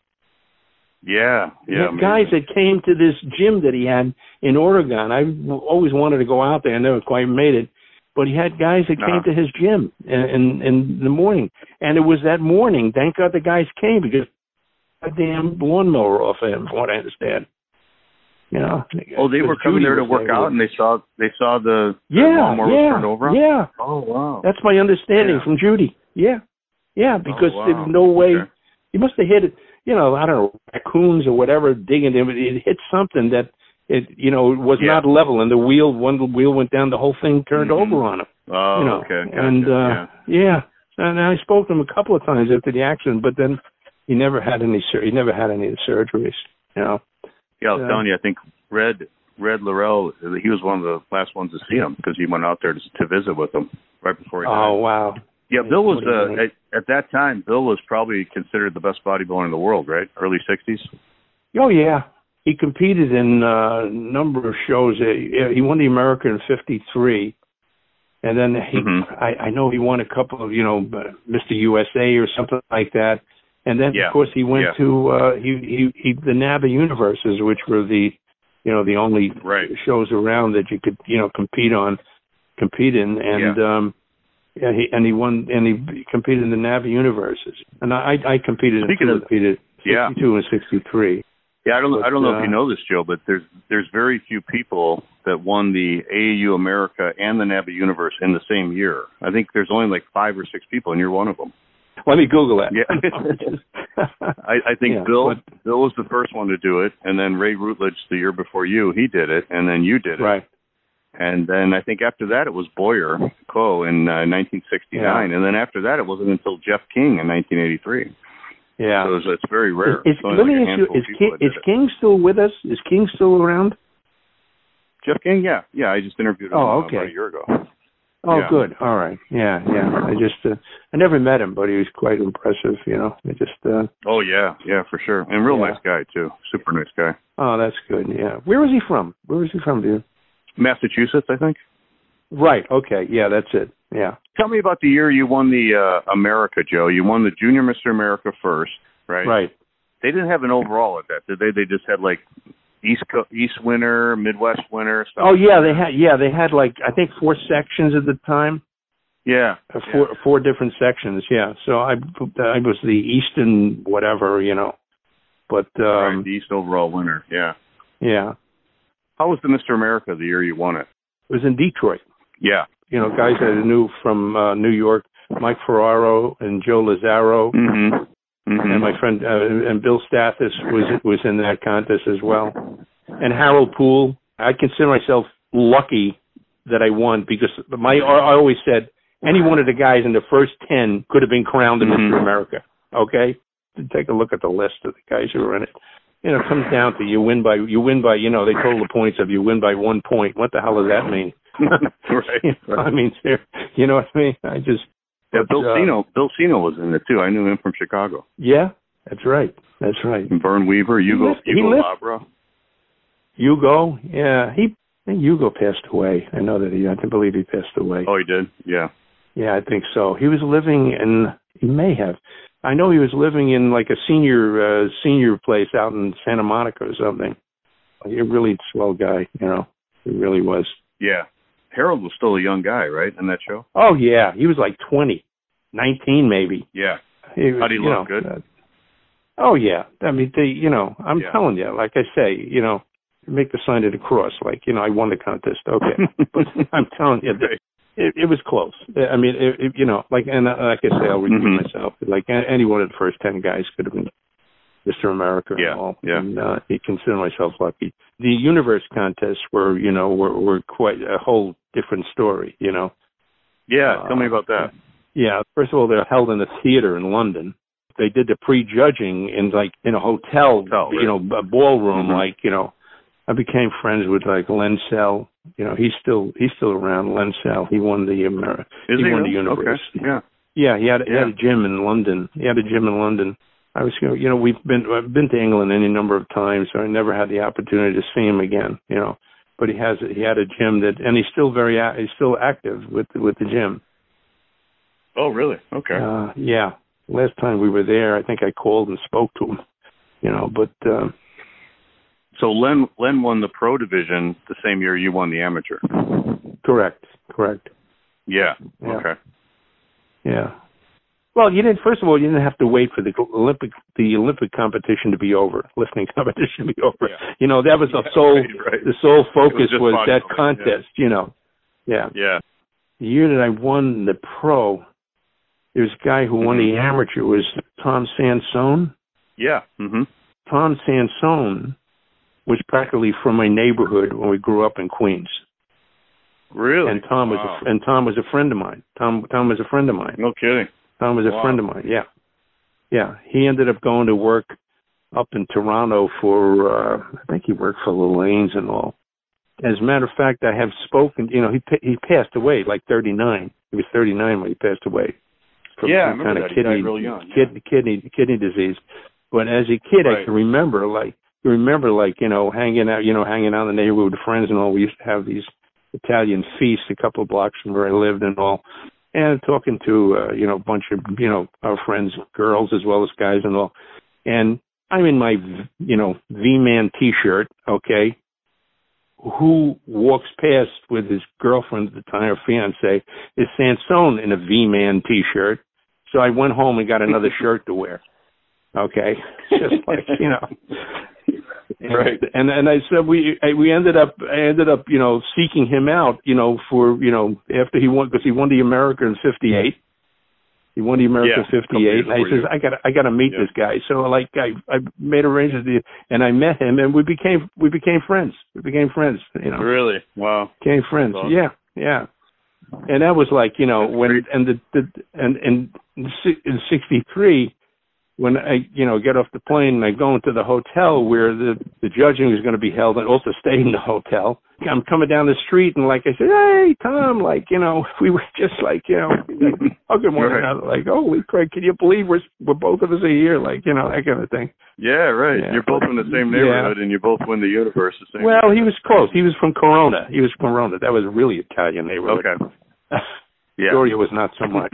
Yeah, yeah. Guys that came to this gym that he had in Oregon. I always wanted to go out there. I never quite made it. But he had guys that came uh-huh. to his gym in, in, in the morning. And it was that morning, thank God the guys came, because a damn lawnmower off of him, from what I understand. You know. Oh, they were coming there to work out, and they saw they saw the, the yeah, lawnmower yeah, turned over? Yeah. Oh, wow. That's my understanding yeah. from Judy. Yeah. Yeah, because oh, wow. there's no way. Okay. He must have hit it, you know, I don't know, raccoons or whatever digging him. It hit something that, it, you know, was yeah. not level, and the wheel, one wheel went down, the whole thing turned mm-hmm. over on him. Oh, you know, okay. Gotcha. And, uh, yeah. yeah. And I spoke to him a couple of times after the accident, but then he never had any, sur- he never had any of the surgeries, you know. Yeah, I was uh, telling you, I think Red, Red Laurel, he was one of the last ones to see him, because he went out there to, to visit with him right before he died. Oh, wow. Yeah, Bill was, uh, at, at that time, Bill was probably considered the best bodybuilder in the world, right? Early sixties? Oh, yeah. He competed in uh, a number of shows. He won the American in fifty-three. And then he, mm-hmm. I, I know he won a couple of, you know, Mister U S A or something like that. And then, yeah. of course, he went yeah. to uh, he, he, he, the NABBA Universes, which were the, you know, the only right. shows around that you could, you know, compete on, compete in. And, yeah. um, Yeah, he and he won and he competed in the NABBA Universes, and I I competed Speaking in of, competed yeah. sixty-two and sixty-three. Yeah, I don't. But, I don't know uh, if you know this, Joe, but there's there's very few people that won the A A U America and the NABA Universe in the same year. I think there's only like five or six people, and you're one of them. Let me Google that. Yeah, I, I think yeah, Bill but, Bill was the first one to do it, and then Ray Rutledge the year before you, he did it, and then you did it. Right. And then I think after that it was Boyer Coe in uh, nineteen sixty-nine, yeah. And then after that it wasn't until Jeff King in nineteen eighty-three. Yeah, so it's, it's very rare. Is, is, let me like ask you: Is, King, is King still with us? Is King still around? Jeff King, yeah, yeah. I just interviewed him oh, okay. about a year ago. Oh, yeah. good. All right. Yeah, yeah. I just, uh, I never met him, but he was quite impressive. You know, I just. Uh, oh yeah, yeah, for sure, and real yeah. nice guy too. Super nice guy. Oh, that's good. Yeah. Where is he from? Where is he from, dude? Massachusetts, I think. Right. Okay. Yeah, that's it. Yeah. Tell me about the year you won the uh, America, Joe. You won the Junior Mister America first, right? Right. They didn't have an overall at that, did they? They just had like East Co- East winner, Midwest winner. Stuff Oh yeah, like they had. Yeah, they had like I think four sections at the time. Yeah. Uh, four yeah. four different sections. Yeah. So I I was the Eastern whatever, you know, but um, right, the East overall winner. Yeah. Yeah. How was the Mister America the year you won it? It was in Detroit. Yeah. You know, guys that I knew from uh, New York, Mike Ferraro and Joe Lazaro, mm-hmm. Mm-hmm. and my friend uh, and Bill Stathis was was in that contest as well, and Harold Poole. I consider myself lucky that I won because my I always said any one of the guys in the first ten could have been crowned in mm-hmm. Mister America. Okay, take a look at the list of the guys who were in it. You know, it comes down to you win by you win by you know they total the points of you win by one point. What the hell does that mean? right, you know, right. I mean, you know what I mean? I just yeah. but, Bill uh, Sino, Bill Sino was in it too. I knew him from Chicago. Yeah, that's right. That's right. And Vern Weaver, Hugo, Hugo Labra. Hugo, yeah, he I think Hugo passed away. I know that he. I believe he passed away. Oh, he did. Yeah. Yeah, I think so. He was living in. He may have. I know he was living in like a senior uh, senior place out in Santa Monica or something. He a really swell guy, you know. He really was. Yeah. Harold was still a young guy, right, in that show? Oh, yeah. He was like twenty, nineteen maybe. Yeah. He was, How do you, you look? know, Good? Uh, oh, yeah. I mean, they, you know, I'm yeah. telling you, like I say, you know, make the sign of the cross. Like, you know, I won the contest. Okay. But I'm telling you, right. it, it was close. I mean, it, it, you know, like, and uh, like I say, I'll repeat mm-hmm. myself. Like, any one of the first ten guys could have been Mister America yeah, and all. Yeah. And uh, I consider myself lucky. The universe contests were, you know, were, were quite a whole different story, you know. Yeah, tell uh, me about that. Yeah, first of all, they're held in a theater in London. They did the prejudging in like in a hotel, oh, you know, a ballroom. Mm-hmm. Like, you know, I became friends with like Len Sell. You know, he's still he's still around. Len Sell. He won the America. Is he, he won really? the universe. Okay. Yeah. Yeah, he had, he yeah. had a gym in London. He had a gym in London. I was, you know, we've been I've been to England any number of times, so I never had the opportunity to see him again. You know, but he has he had a gym that, and he's still very he's still active with with the gym. Oh, really? Okay. Uh, yeah. Last time we were there, I think I called and spoke to him. You know, but um, so Len Len won the pro division the same year you won the amateur. Correct. Correct. Yeah. yeah. Okay. Yeah. Well, you didn't. First of all, you didn't have to wait for the Olympic the Olympic competition to be over, lifting competition to be over. Yeah. You know, that was the yeah, sole right, right. the sole focus was, was that contest. Yeah. You know, yeah. Yeah. The year that I won the pro, there's a guy who won mm-hmm. the amateur was Tom Sansone. Yeah. Mm-hmm. Tom Sansone was practically from my neighborhood when we grew up in Queens. Really? And Tom was wow. a, and Tom was a friend of mine. Tom Tom was a friend of mine. No kidding. Tom was a wow. friend of mine. Yeah, yeah. He ended up going to work up in Toronto for uh, I think he worked for Lelane's and all. As a matter of fact, I have spoken. You know, he he passed away like thirty-nine. He was thirty-nine when he passed away from yeah, some kind of that. kidney really young, yeah. kid, kidney kidney disease. But as a kid, right. I can remember like you remember like you know hanging out you know hanging out in the neighborhood with friends and all. We used to have these Italian feasts a couple of blocks from where I lived and all, and talking to uh, you know a bunch of you know our friends, girls as well as guys and all. And I'm in my you know V-Man T-shirt, okay. Who walks past with his girlfriend at the time, or fiance, is Sansone in a V-Man T-shirt. So I went home and got another shirt to wear. Okay, just like you know, And, right. And and I said we we ended up I ended up you know seeking him out you know for you know after he won because he won the America in fifty-eight. He won the America Yeah, fifty-eight, and I says, I got, I got to meet yeah. this guy. So, like, I, I made arrangements, and I met him, and we became, we became friends. We became friends. You know, really? Wow. Became friends. Awesome. Yeah, yeah. And that was like, you know, That's when great. and the, the and and in sixty-three, when I, you know, get off the plane and I go into the hotel where the the judging was going to be held, and also stayed in the hotel. I'm coming down the street, and like I said, hey Tom, like you know, we were just like you know, hugging one right. another, like holy crap, can you believe we're we're both of us are here, like you know that kind of thing. Yeah, right. Yeah. You're both in the same neighborhood, yeah. and you both win the universe the same. Well, he was close. He was from Corona. He was from Corona. That was a really Italian neighborhood. Okay. Yeah. Doria was not so much.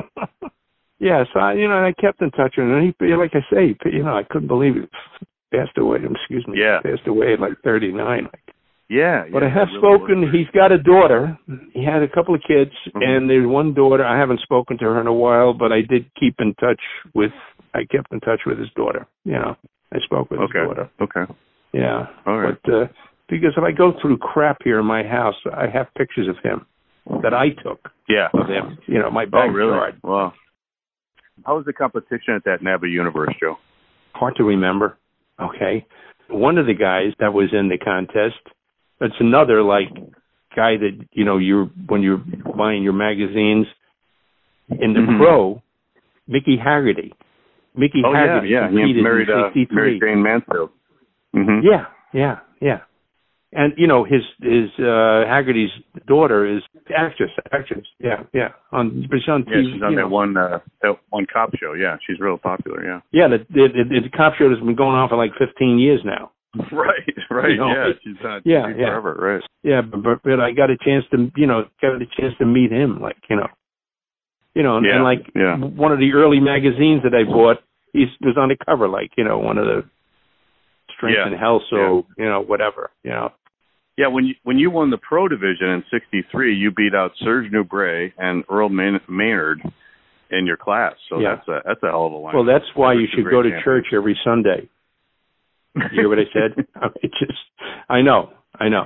Yeah, so I, you know, I kept in touch with him, and he, like I say, you know, I couldn't believe he passed away. Excuse me. Yeah. He passed away at like thirty-nine. Like. Yeah, but yeah, I have really spoken. was. He's got a daughter. He had a couple of kids, mm-hmm. and there's one daughter. I haven't spoken to her in a while, but I did keep in touch with. I kept in touch with his daughter. You know, I spoke with okay. his daughter. Okay. Yeah. All right. But uh, because if I go through crap here in my house, I have pictures of him that I took. Yeah. Of him. You know, my backyard. Oh, really? Wow. How was the competition at that NABBA Universe, Joe? Hard to remember. Okay. One of the guys that was in the contest. It's another like guy that you know you're when you're buying your magazines in the mm-hmm. pro, Mickey Haggerty. Mickey oh, Haggerty yeah, yeah. He married uh, Mary Jane Mansfield. Mm-hmm. Yeah, yeah, yeah. And you know his his uh, Haggerty's daughter is actress, actress. Yeah, yeah. On, but she's on T V. Yeah, she's on that know. one uh, that one cop show. Yeah, she's real popular. Yeah. Yeah, the, the, the, the cop show has been going on for like fifteen years now. Right, right, you know, yeah, she's on yeah, T V yeah. forever, right? Yeah, but, but I got a chance to, you know, got a chance to meet him, like, you know, you know, and, yeah, and like yeah. one of the early magazines that I bought, he was on the cover, like, you know, one of the Strength yeah. and Health, so yeah. you know, whatever, you know. Yeah, when you when you won the pro division in sixty-three, you beat out Serge Nubret and Earl Man- Maynard in your class, so yeah. that's a that's a hell of a line. Well, that's why that you should go to champion. church every Sunday. You hear what I said? I mean, just, I know, I know.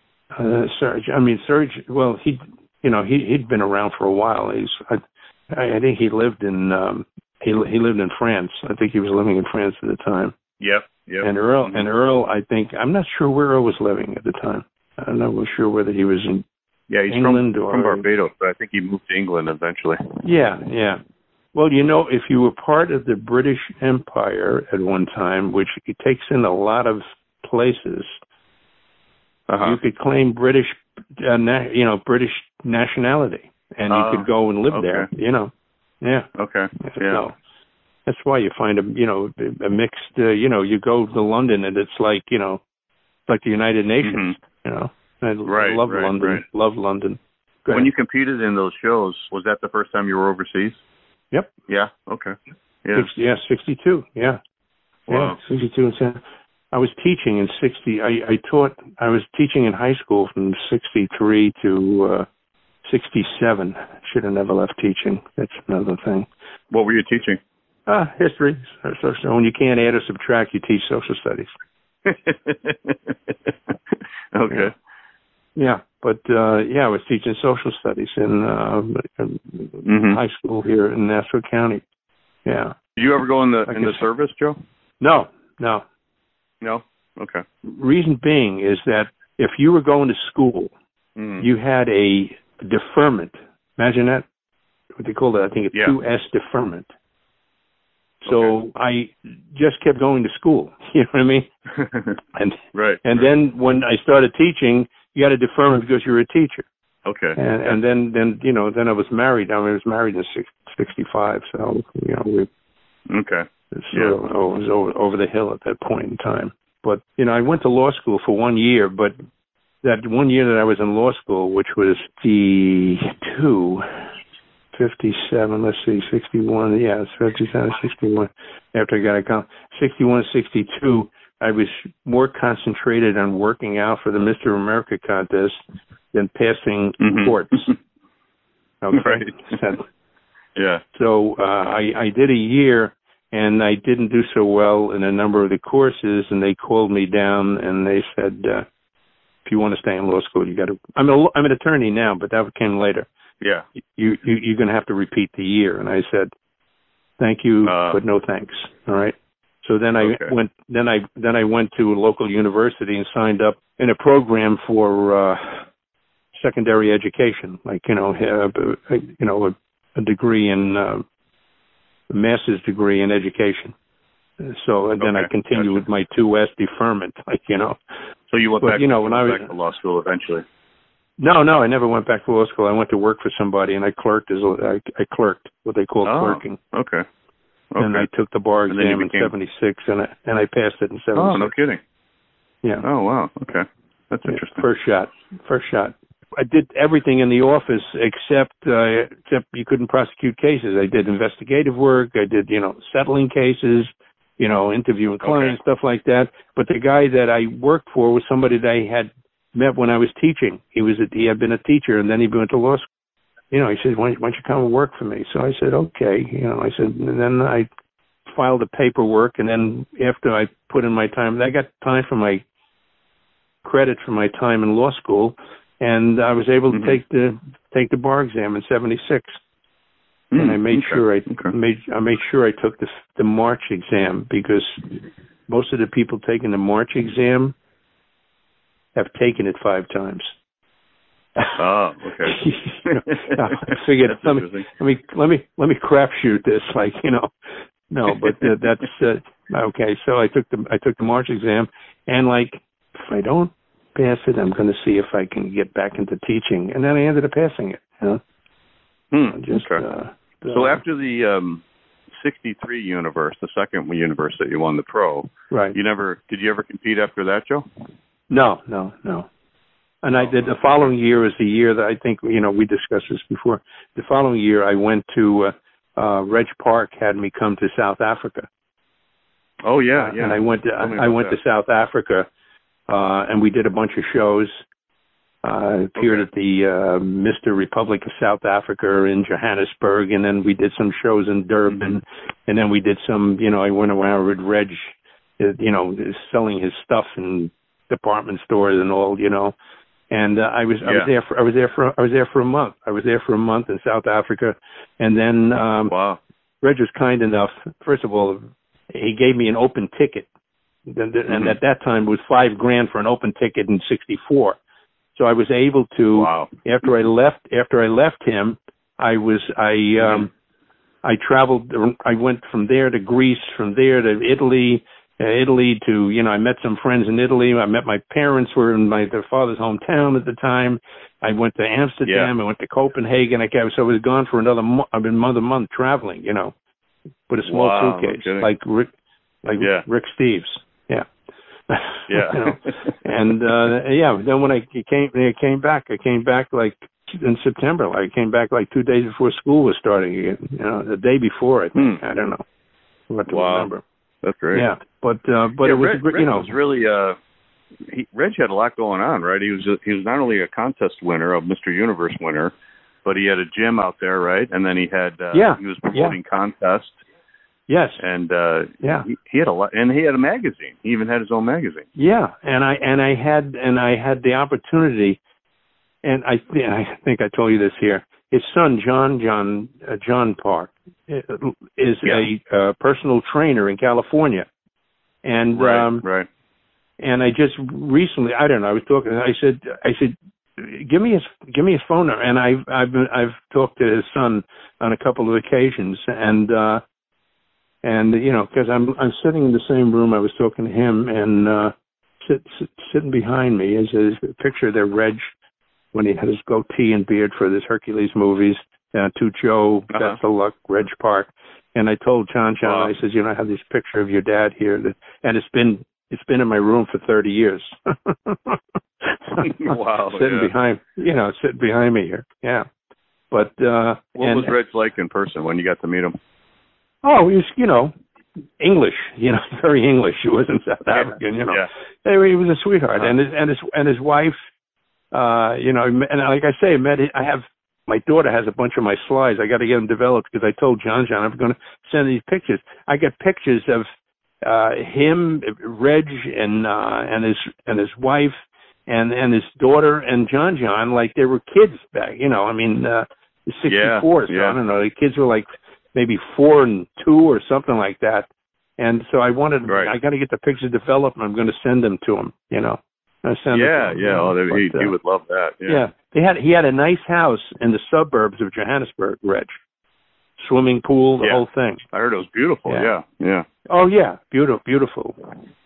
Uh, Serge, I mean, Serge. Well, he, you know, he he'd been around for a while. He's, I, I think he lived in, um, he he lived in France. I think he was living in France at the time. Yep, yep. And Earl, mm-hmm. and Earl, I think, I'm not sure where Earl was living at the time. I'm not sure whether he was in yeah, he's England from, or from Barbados, but I think he moved to England eventually. Yeah, yeah. Well, you know, if you were part of the British Empire at one time, which it takes in a lot of places, uh-huh. you could claim British, uh, na- you know, British nationality, and uh, you could go and live okay. there. You know, yeah. Okay. Yeah. So that's why you find a, you know, a mixed. Uh, you know, you go to London, and it's like, you know, like the United Nations. Mm-hmm. You know, I right, love right, London. Right. Love London. Go when ahead. you competed in those shows, was that the first time you were overseas? Yep. Yeah. Okay. Yeah. Six, yeah. Sixty-two. Yeah. Wow. Yeah. Sixty-two and I was teaching in sixty. I, I taught. I was teaching in high school from sixty-three to uh, sixty-seven. Should have never left teaching. That's another thing. What were you teaching? Ah, uh, history. So, so when you can't add or subtract, you teach social studies. Okay. Yeah. Yeah, but uh, yeah, I was teaching social studies in, uh, in mm-hmm. high school here in Nassau County. Yeah. Did you ever go in the I in the service, Joe? No, no, no. Okay. Reason being is that if you were going to school, mm. you had a deferment. Imagine that. What they call that? I think a yeah. two S deferment. So okay. I just kept going to school. You know what I mean? and right. And right. then when I started teaching, you got a deferment because you were a teacher. Okay. And, and then, then you know, then I was married. I, mean, I was married in sixty-five, so you know, we. Okay. So yeah. I was over, over the hill at that point in time. But you know, I went to law school for one year. But that one year that I was in law school, which was fifty-two, fifty-seven. Let's see, sixty-one. Yeah, it's fifty-seven, sixty-one. After I got a count, sixty-one, sixty-two. I was more concentrated on working out for the Mister America contest than passing mm-hmm. courts. Okay. Right. yeah. So uh, I, I did a year, and I didn't do so well in a number of the courses, and they called me down and they said, uh, if you want to stay in law school, you got to, I'm, a, I'm an attorney now, but that came later. Yeah. You, you, you're going to have to repeat the year. And I said, thank you, uh, but no thanks. All right. So then I okay. went, then I, then I went to a local university and signed up in a program for, uh, secondary education, like, you know, uh, you know, a, a degree in, uh, a master's degree in education. So and then okay. I continued gotcha. with my two S deferment, like, you know. So you went but, back, you know, when I was, back to law school eventually? No, no, I never went back to law school. I went to work for somebody, and I clerked as a, I, I clerked, what they call oh, clerking. Okay. okay. And I took the bar exam became... in seventy-six, and I, and I passed it in seventy-six. Oh, no kidding. Yeah. Oh, wow. Okay. That's yeah, interesting. First shot. First shot. I did everything in the office except uh, except you couldn't prosecute cases. I did investigative work. I did, you know, settling cases, you know, interviewing clients, okay. stuff like that. But the guy that I worked for was somebody that I had met when I was teaching. He was a, he had been a teacher, and then he went to law school. You know, he said, why, why don't you come and work for me? So I said, okay. You know, I said, and then I filed the paperwork, and then after I put in my time, I got time for my credit for my time in law school. And I was able to mm-hmm. take the take the bar exam in seventy-six, mm, and I made okay. sure I okay. made I made sure I took the the March exam, because most of the people taking the March exam have taken it five times. Oh, okay. you know, I figured let me, let me let me let me crapshoot this, like, you know, no, but uh, that's uh, okay. So I took the I took the March exam, and like, if I don't pass it, I'm going to see if I can get back into teaching, and then I ended up passing it. You know? hmm, Just, okay. uh, so after the um, sixty-three universe, the second universe that you won the pro, right? You never did you ever compete after that, Joe? No, no, no. And I did. The following year is the year that I think, you know, we discussed this before. The following year, I went to uh, uh, Reg Park had me come to South Africa. Oh yeah, yeah. Uh, and I went to I went that. to South Africa. Uh, and we did a bunch of shows. Uh, appeared okay. at the uh, Mister Republic of South Africa in Johannesburg, and then we did some shows in Durban, mm-hmm. and then we did some, you know, I went around with Reg, you know, selling his stuff in department stores and all, you know. And uh, I was yeah. I was there for I was there for I was there for a month. I was there for a month in South Africa, and then um, wow. Reg was kind enough. First of all, he gave me an open ticket. And mm-hmm. at that time, it was five grand for an open ticket in sixty-four. So I was able to. Wow. After I left, after I left him, I was I um, I traveled. I went from there to Greece, from there to Italy, uh, Italy to you know. I met some friends in Italy. I met my parents were in my their father's hometown at the time. I went to Amsterdam. Yeah. I went to Copenhagen. I so I was gone for another month. I've been another month traveling. You know, with a small wow, suitcase, okay. like Rick, like yeah. Rick Steves. Yeah. Yeah. you know? And uh yeah, then when I came I came back, I came back like in September. Like I came back like two days before school was starting again. You know, the day before, I think. Hmm. I don't know. What to wow. remember. That's great. Yeah. But uh but yeah, it was Reg, you Reg know was really uh he Reg had a lot going on, right? He was a, he was not only a contest winner, a Mister Universe winner, but he had a gym out there, right? And then he had uh yeah. he was promoting yeah. contests. Yes. And uh yeah. he, he had a lot, and he had a magazine. He even had his own magazine. Yeah, and I and I had and I had the opportunity, and I th- I think I told you this here. His son John John uh, John Park is yeah. a uh, personal trainer in California, and right, um, right. And I just recently, I don't know, I was talking. I said, I said, give me his give me his phone number, and I've I've been, I've talked to his son on a couple of occasions, and. uh And, you know, because I'm I'm sitting in the same room, I was talking to him, and uh, sit, sit, sitting behind me is a picture of their Reg when he had his goatee and beard for this Hercules movies, uh, to Joe, uh-huh. Best of Luck, Reg Park. And I told John, John, wow. I said, you know, I have this picture of your dad here, that, and it's been it's been in my room for thirty years. Wow, sitting yeah. behind, you know, sitting behind me here, yeah. But uh, what and, was Reg like in person when you got to meet him? Oh, he was, you know, English, you know, very English. He wasn't South African, you know. Yeah. Anyway, he was a sweetheart, uh-huh. and his and his and his wife, uh, you know, and like I say, I met. I have my daughter has a bunch of my slides. I got to get them developed because I told John John I'm going to send these pictures. I got pictures of uh, him, Reg, and uh, and his and his wife, and and his daughter, and John John like they were kids back. You know, I mean, uh, sixty-four. Yeah, so yeah. I don't know. The kids were like maybe four and two or something like that. And so I wanted. Right. I got to get the pictures developed, and I'm going to send them to him. You know. Send yeah, him, yeah. you know, Oh, they, but, he, uh, he would love that. Yeah. yeah. They had he had a nice house in the suburbs of Johannesburg, Reg. Swimming pool, the Yeah. whole thing. I heard it was beautiful. Yeah. Yeah, yeah. Oh yeah, beautiful, beautiful.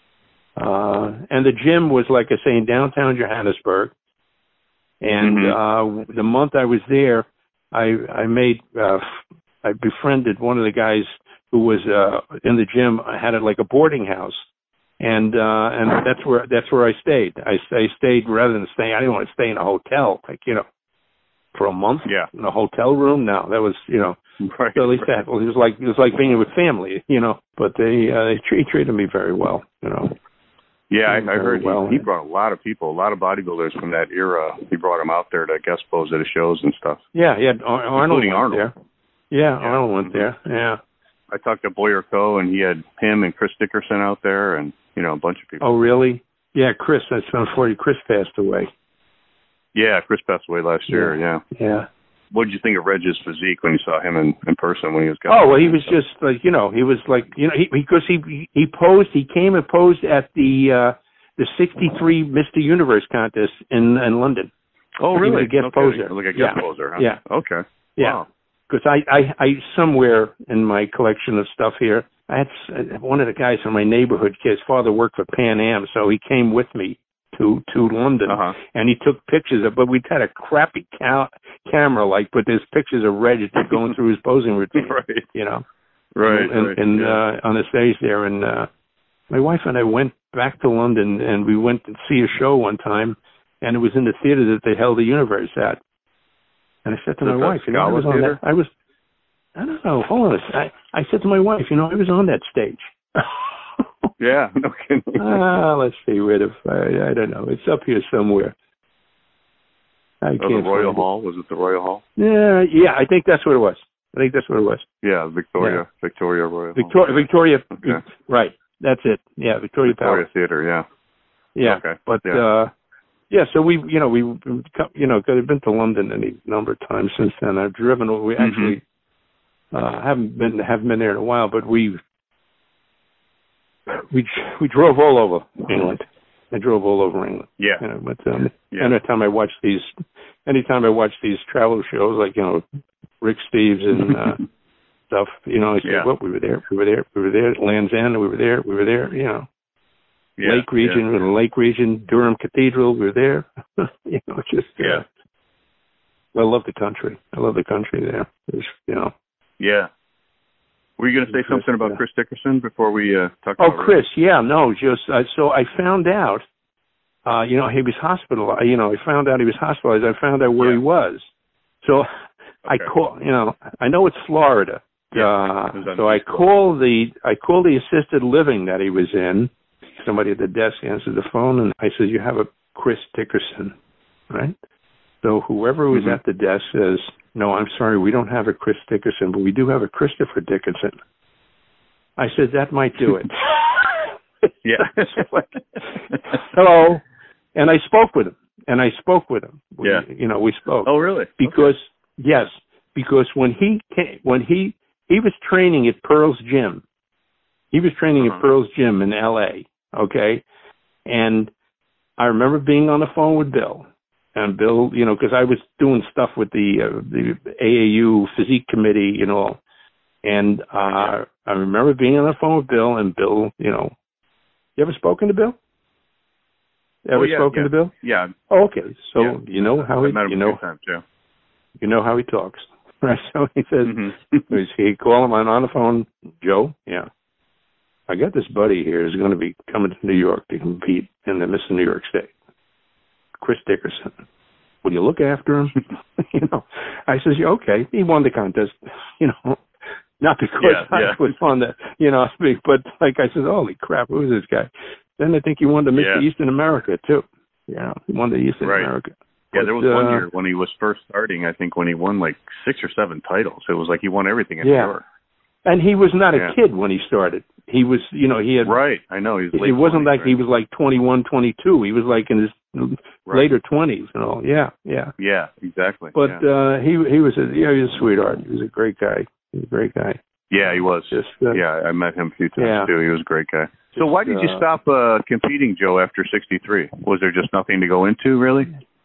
Uh, and the gym was, like I say, in downtown Johannesburg. And Mm-hmm. uh, the month I was there, I I made uh, I befriended one of the guys who was uh, in the gym. I had it like a boarding house. And uh, and that's where that's where I stayed. I, I stayed rather than staying. I didn't want to stay in a hotel, like you know, for a month. Yeah. In a hotel room. No, that was you know. Right. So at least that well, it was like it was like being with family, you know. But they uh, they treat, treated me very well, you know. Yeah, I, I Very heard well. he, he brought a lot of people, a lot of bodybuilders from that era. He brought them out there to guest pose at his shows and stuff. Yeah, yeah. Ar- Arnold Including went Arnold. there. Yeah, Yeah. Arnold went Mhm. there. Yeah. I talked to Boyer Coe, and he had him and Chris Dickerson out there, and you know a bunch of people. Oh, really? Yeah, Chris. That's unfortunately Chris passed away. Yeah, Chris passed away last year. Yeah. Yeah. What did you think of Reg's physique when you saw him in, in person when he was? Oh well, he was just like you know he was like you know he, because he he posed he came and posed at the uh, the sixty-three Mister Universe contest in in London. Oh He was really? a guest okay. poser. Like a guest Yeah. poser. Huh? Yeah. Okay. Yeah. Wow. Because I, I, I, somewhere in my collection of stuff here, I had s- one of the guys from my neighborhood, his father worked for Pan Am, so he came with me to, to London, Uh-huh. and he took pictures of, but we had a crappy ca- camera, like, but there's pictures of Reg going through his posing routine, Right. you know, Right. and, right. and yeah. uh, on the stage there, and uh, my wife and I went back to London, and we went to see a show one time, and it was in the theater that they held the Universe at. And I said to The my wife, you know, I was on Theater? that. I was, I don't know. Hold on. a sec. I, I said to my wife, you know, I was on that stage. Yeah. No kidding. Ah, let's see where the. I, I don't know. It's up here somewhere. I Oh, can't. the Royal find it. Hall? Was it the Royal Hall? Yeah, yeah. I think that's what it was. I think that's what it was. Yeah, Victoria, Victoria Royal Hall. Victoria, Victoria. Okay. Right. That's it. Yeah, Victoria, Victoria Palace. Theater. Yeah. Yeah. Okay. But Yeah. uh yeah, so we, you know, we, you know, cause I've been to London any number of times since then. I've driven. We Mm-hmm. actually uh, haven't been haven't been there in a while, but we we we drove all over England. I drove all over England. Yeah. You know, but um, Yeah. anytime I watch these, anytime I watch these travel shows, like you know, Rick Steves and uh, stuff, you know, I say, Yeah. well, we were there, we were there, we were there, Land's End, we were there, we were there, you know. Yeah. Lake region, Yeah. Lake region, Durham Cathedral. We were there. you know, just uh, Yeah. I love the country. I love the country there. There's, you know. Yeah. Were you going to say Chris, something about yeah. Chris Dickerson before we uh, talk Oh, about Chris. Yeah, no, just uh, so I found out. Uh, you know, he was hospitalized. You know, I found out he was hospitalized. I found out where Yeah. he was. So I Okay. call. You know, I know it's Florida. Yeah, uh, it was on so I East Coast. call the I call the assisted living that he was in. Somebody at the desk answered the phone, and I said, "You have a Chris Dickerson, right?" So whoever was Mhm. at the desk says, "No, I'm sorry, we don't have a Chris Dickerson, but we do have a Christopher Dickerson." I said, "That might do it." Yeah. Like, hello, and I spoke with him, and I spoke with him. We, Yeah. you know, we spoke. Oh, really? Because yes, because when he came, when he he was training at Pearl's Gym, he was training Uh-huh. at Pearl's Gym in L A. Okay, and I remember being on the phone with Bill, and Bill, you know, because I was doing stuff with the uh, the A A U physique committee, you know, and uh, I remember being on the phone with Bill, and Bill, you know, you ever spoken to Bill? Ever Oh, yeah, spoken yeah. to Bill? Yeah. Oh, okay, so Yeah. you know how I he, met him you a know, few times, yeah. you know how he talks, right? So he says, Mhm. he call him on, on the phone, Joe, yeah. I got this buddy here who's going to be coming to New York to compete in the Mister New York State. Chris Dickerson. Will you look after him? you know, I says, yeah, okay. He won the contest, you know, not because Yeah, I yeah. was on the, you know, but like I said, holy crap, who is this guy? Then I think he won the Mister Yeah. Eastern America too. You know, he won the Eastern Right. America. Yeah, but, there was one uh, year when he was first starting, I think, when he won like six or seven titles. It was like he won everything in yeah. New York. And he was not a yeah. kid when he started. He was, you know, he had... Right, I know. He was late it wasn't twenties, like right? he was like twenty-one, twenty-two. He was like in his right. later twenties and all. Yeah, yeah. Yeah, exactly. But yeah. uh, he he was a yeah, he was a sweetheart. He was a great guy. He was a great guy. Yeah, he was. Just, uh, yeah, I met him a few times yeah. too. He was a great guy. So why did you uh, stop uh, competing, Joe, after sixty-three? Was there just nothing to go into, really?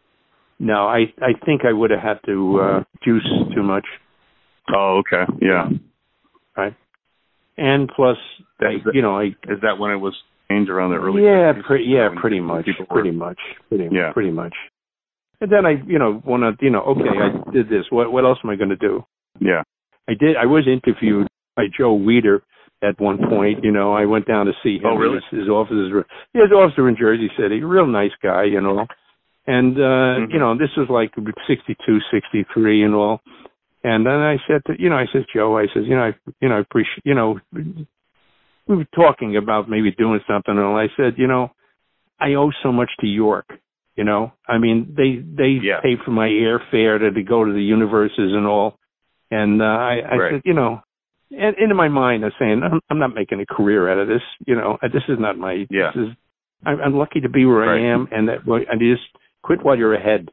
No, I I think I would have had to uh, juice too much. Oh, okay. Yeah. Right. And plus, I, that, you know, I is that when it was changed around the early? yeah, fifties, pre- yeah, when pretty much, people pretty were, much, pretty yeah. pretty much. And then I, you know, want to, you know, okay, I did this. What what else am I going to do? Yeah. I did. I was interviewed by Joe Weider at one point. You know, I went down to see him. Oh, really? His, his offices were, his office were in Jersey City. Real nice guy, you know. And, uh, mm-hmm. you know, this was like sixty-two, sixty-three and all. And then I said, to, you know, I said, Joe, I said, you know, I, you know, I appreciate, you know, we were talking about maybe doing something. And all. I said, you know, I owe so much to York. You know, I mean, they, they yeah. pay for my airfare to, to go to the universes and all. And, uh, I, I right. said, you know, and into my mind, I'm saying, I'm, I'm not making a career out of this. You know, this is not my, yeah. this is, I'm, I'm lucky to be where right. I am. And that, I just quit while you're ahead.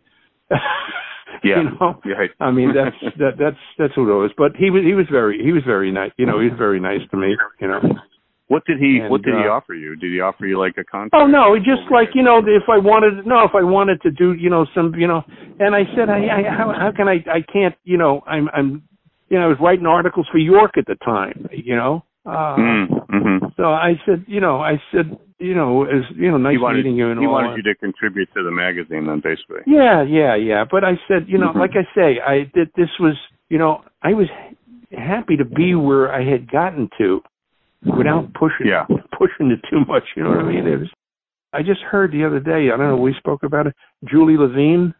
yeah. You know, right. I mean, that's, that, that's, that's what it was. But he was, he was very, he was very nice. You know, he was very nice to me, you know. What did he, and, what did he uh, offer you? Did he offer you like a contract? Oh no, he just like, you know, if I wanted, no, if I wanted to do, you know, some, you know, and I said, I, I how, how can I, I can't, you know, I'm, I'm, you know, I was writing articles for York at the time, you know. Uh, mm-hmm. So I said, you know, I said, you know, is you know, nice wanted, meeting you and he all. He wanted you to contribute to the magazine, then, basically. Yeah, yeah, yeah. But I said, you know, mm-hmm. like I say, I did. This was, you know, I was happy to be where I had gotten to without pushing, yeah. pushing it too much. You know what I mean? It was. I just heard the other day. I don't know. We spoke about it. Julie Levine.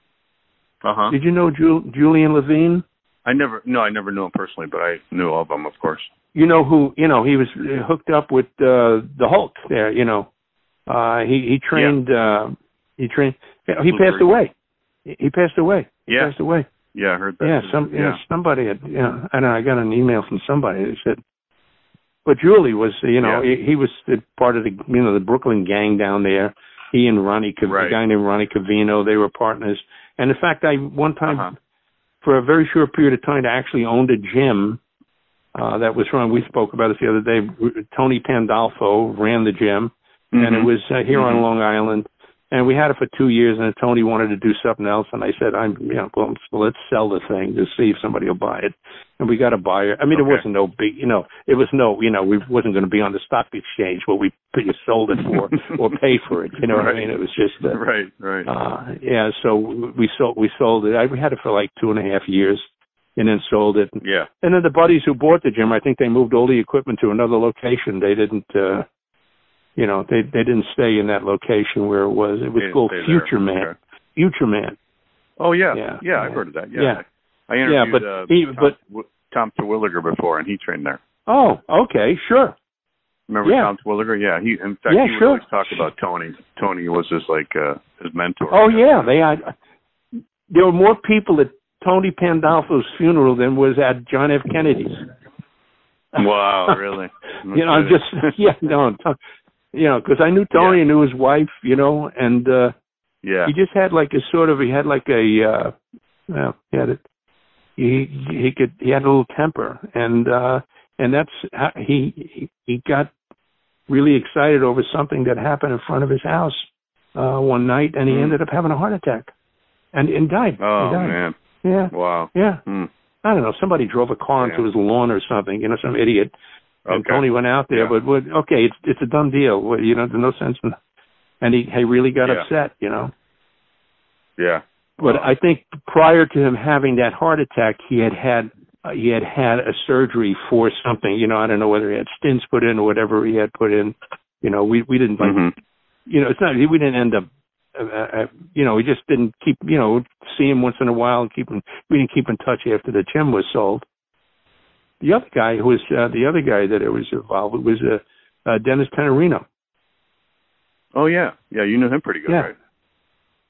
Uh huh. Did you know Ju- Julian Levine? I never, no, I never knew him personally, but I knew of him, of course. You know who? You know he was hooked up with uh, the Hulk. There, you know, uh, he he trained. Yeah. Uh, he trained. He passed away. He passed away. He yeah. passed away. Yeah, I heard that. Yeah, some yeah. You know, somebody had. You know, I don't know. I got an email from somebody that said. But Julie was, you know, yeah. he, he was part of the, you know, the Brooklyn gang down there. He and Ronnie, right. a guy named Ronnie Cavino, they were partners. And in fact, I one time. Uh-huh. For a very short period of time, I actually owned a gym uh, that was run. We spoke about it the other day. Tony Pandolfo ran the gym, mm-hmm. and it was uh, here mm-hmm. on Long Island. And we had it for two years, and Tony wanted to do something else. And I said, "I'm, you know, well, let's sell the thing to see if somebody will buy it." And we got a buyer. I mean, okay. It wasn't no big, you know, it was no, you know, we wasn't going to be on the stock exchange what we sold it for or pay for it. You know right. what I mean? It was just uh, right, right. Uh, yeah, so we sold we sold it. I, we had it for like two and a half years, and then sold it. Yeah. And then the buddies who bought the gym, I think they moved all the equipment to another location. They didn't. Uh, You know, they they didn't stay in that location where it was. It was called Future Man. Okay. Future Man. Oh yeah, yeah, yeah, I've heard of that. Yeah, yeah. I interviewed yeah, but uh, he, Tom, but Tom Terwilliger before, and he trained there. Oh, okay, sure. Remember yeah. Tom Terwilliger? Yeah, he in fact yeah, he would sure. always talk about Tony. Tony was his like uh, his mentor. Oh yeah, they had. There were more people at Tony Pandolfo's funeral than was at John F. Kennedy's. Wow, really? you know, I'm just yeah, no. You know, because I knew Tony, yeah. I knew his wife, you know, and uh, yeah, he just had like a sort of, he had like a, uh, well, he had it, he he could, he had a little temper, and uh, and that's how he he got really excited over something that happened in front of his house uh, one night, and he mm. ended up having a heart attack, and and died. Oh he died. man! Yeah. Wow. Yeah. Mm. I don't know. Somebody drove a car into yeah. his lawn or something. You know, some idiot. And okay. Tony went out there, yeah. but what, okay, it's it's a done deal. What, you know, there's no sense in. And he he really got yeah. upset, you know. Yeah. But I think prior to him having that heart attack, he had had uh, he had had a surgery for something. You know, I don't know whether he had stents put in or whatever he had put in. You know, we we didn't like. Mm-hmm. You know, it's not we didn't end up. Uh, uh, you know, we just didn't keep. You know, see him once in a while and keep him. We didn't keep in touch after the gym was sold. The other guy who was uh, the other guy that it was involved with was uh, uh, Dennis Tenorino. Oh yeah, yeah, you knew him pretty good, yeah. right?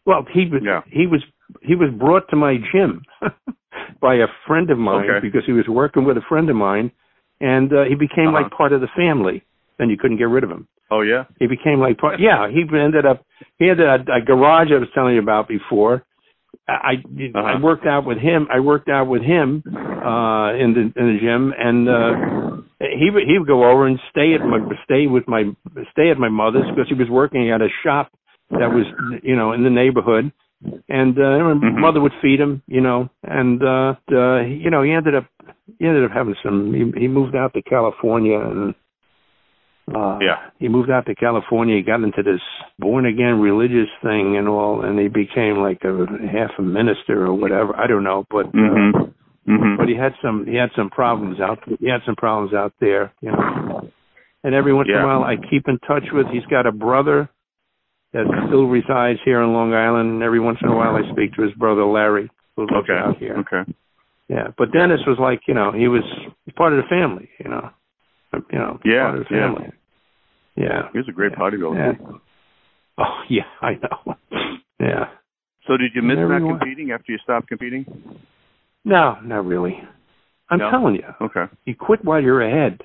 Well, he was Yeah. he was he was brought to my gym by a friend of mine Okay. because he was working with a friend of mine, and uh, he became Uh-huh. like part of the family. Then you couldn't get rid of him. Oh yeah. He became like part. Yeah, he ended up. He had a, a garage I was telling you about before. I Uh-huh. I worked out with him. I worked out with him uh, in the in the gym, and uh, he would he would go over and stay at my stay with my stay at my mother's because he was working at a shop that was you know in the neighborhood, and uh, my Mm-hmm. mother would feed him, you know, and uh, uh, you know he ended up he ended up having some. He, he moved out to California and. Uh, Yeah. He moved out to California. He got into this born again religious thing and all, and he became like a half a minister or whatever. I don't know, but uh, Mm-hmm. Mm-hmm. but he had some he had some problems out he had some problems out there, you know. And every once in Yeah. a while, I keep in touch with. He's got a brother that still resides here in Long Island, and every once in a while, I speak to his brother Larry, who lives Okay. out here. Okay. Yeah, but Dennis was like, you know, he was part of the family, you know. You know, Yeah, part of the yeah. family. Yeah. He was a great yeah. bodybuilder. Yeah. Oh, yeah, I know. Yeah. So did you miss not Everyone- competing after you stopped competing? No, not really. I'm No? telling you, Okay. you quit while you're ahead.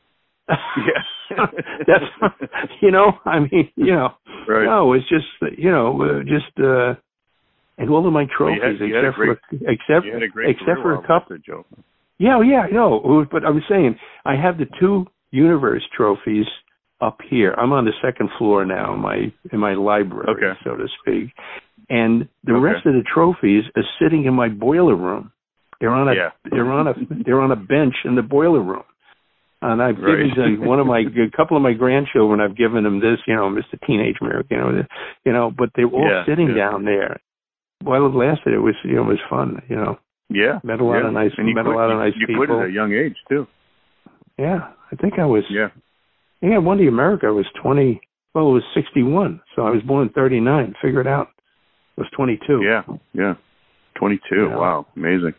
Yeah. That's, you know, I mean, you know, Right. no, it's just, you know, uh, just, uh, and all of my Well, you trophies, had- you had a except for, except, You had a great except career for a while couple. with it, Joe. Yeah, yeah, no, but I was saying, I have the two Universe trophies up here. I'm on the second floor now in my in my library, Okay. so to speak. And the Okay. rest of the trophies are sitting in my boiler room. They're on a Yeah. they're on a they're on a bench in the boiler room. And I've Right. given to one of my a couple of my grandchildren. I've given them this, you know, Mister Teenage American, you know, you know. But they're all Yeah, sitting yeah. down there. While it lasted, it was you know it was fun, you know. Yeah. Met a lot yeah. of nice and you met quit, a lot of you- nice you people. quit at a young age too. Yeah, I think I was. Yeah. I think I won the America. I was twenty. Well, it was sixty-one. So I was born in thirty-nine. Figure it out. I was twenty-two. Yeah. Yeah. Twenty-two. Yeah. Wow. Amazing.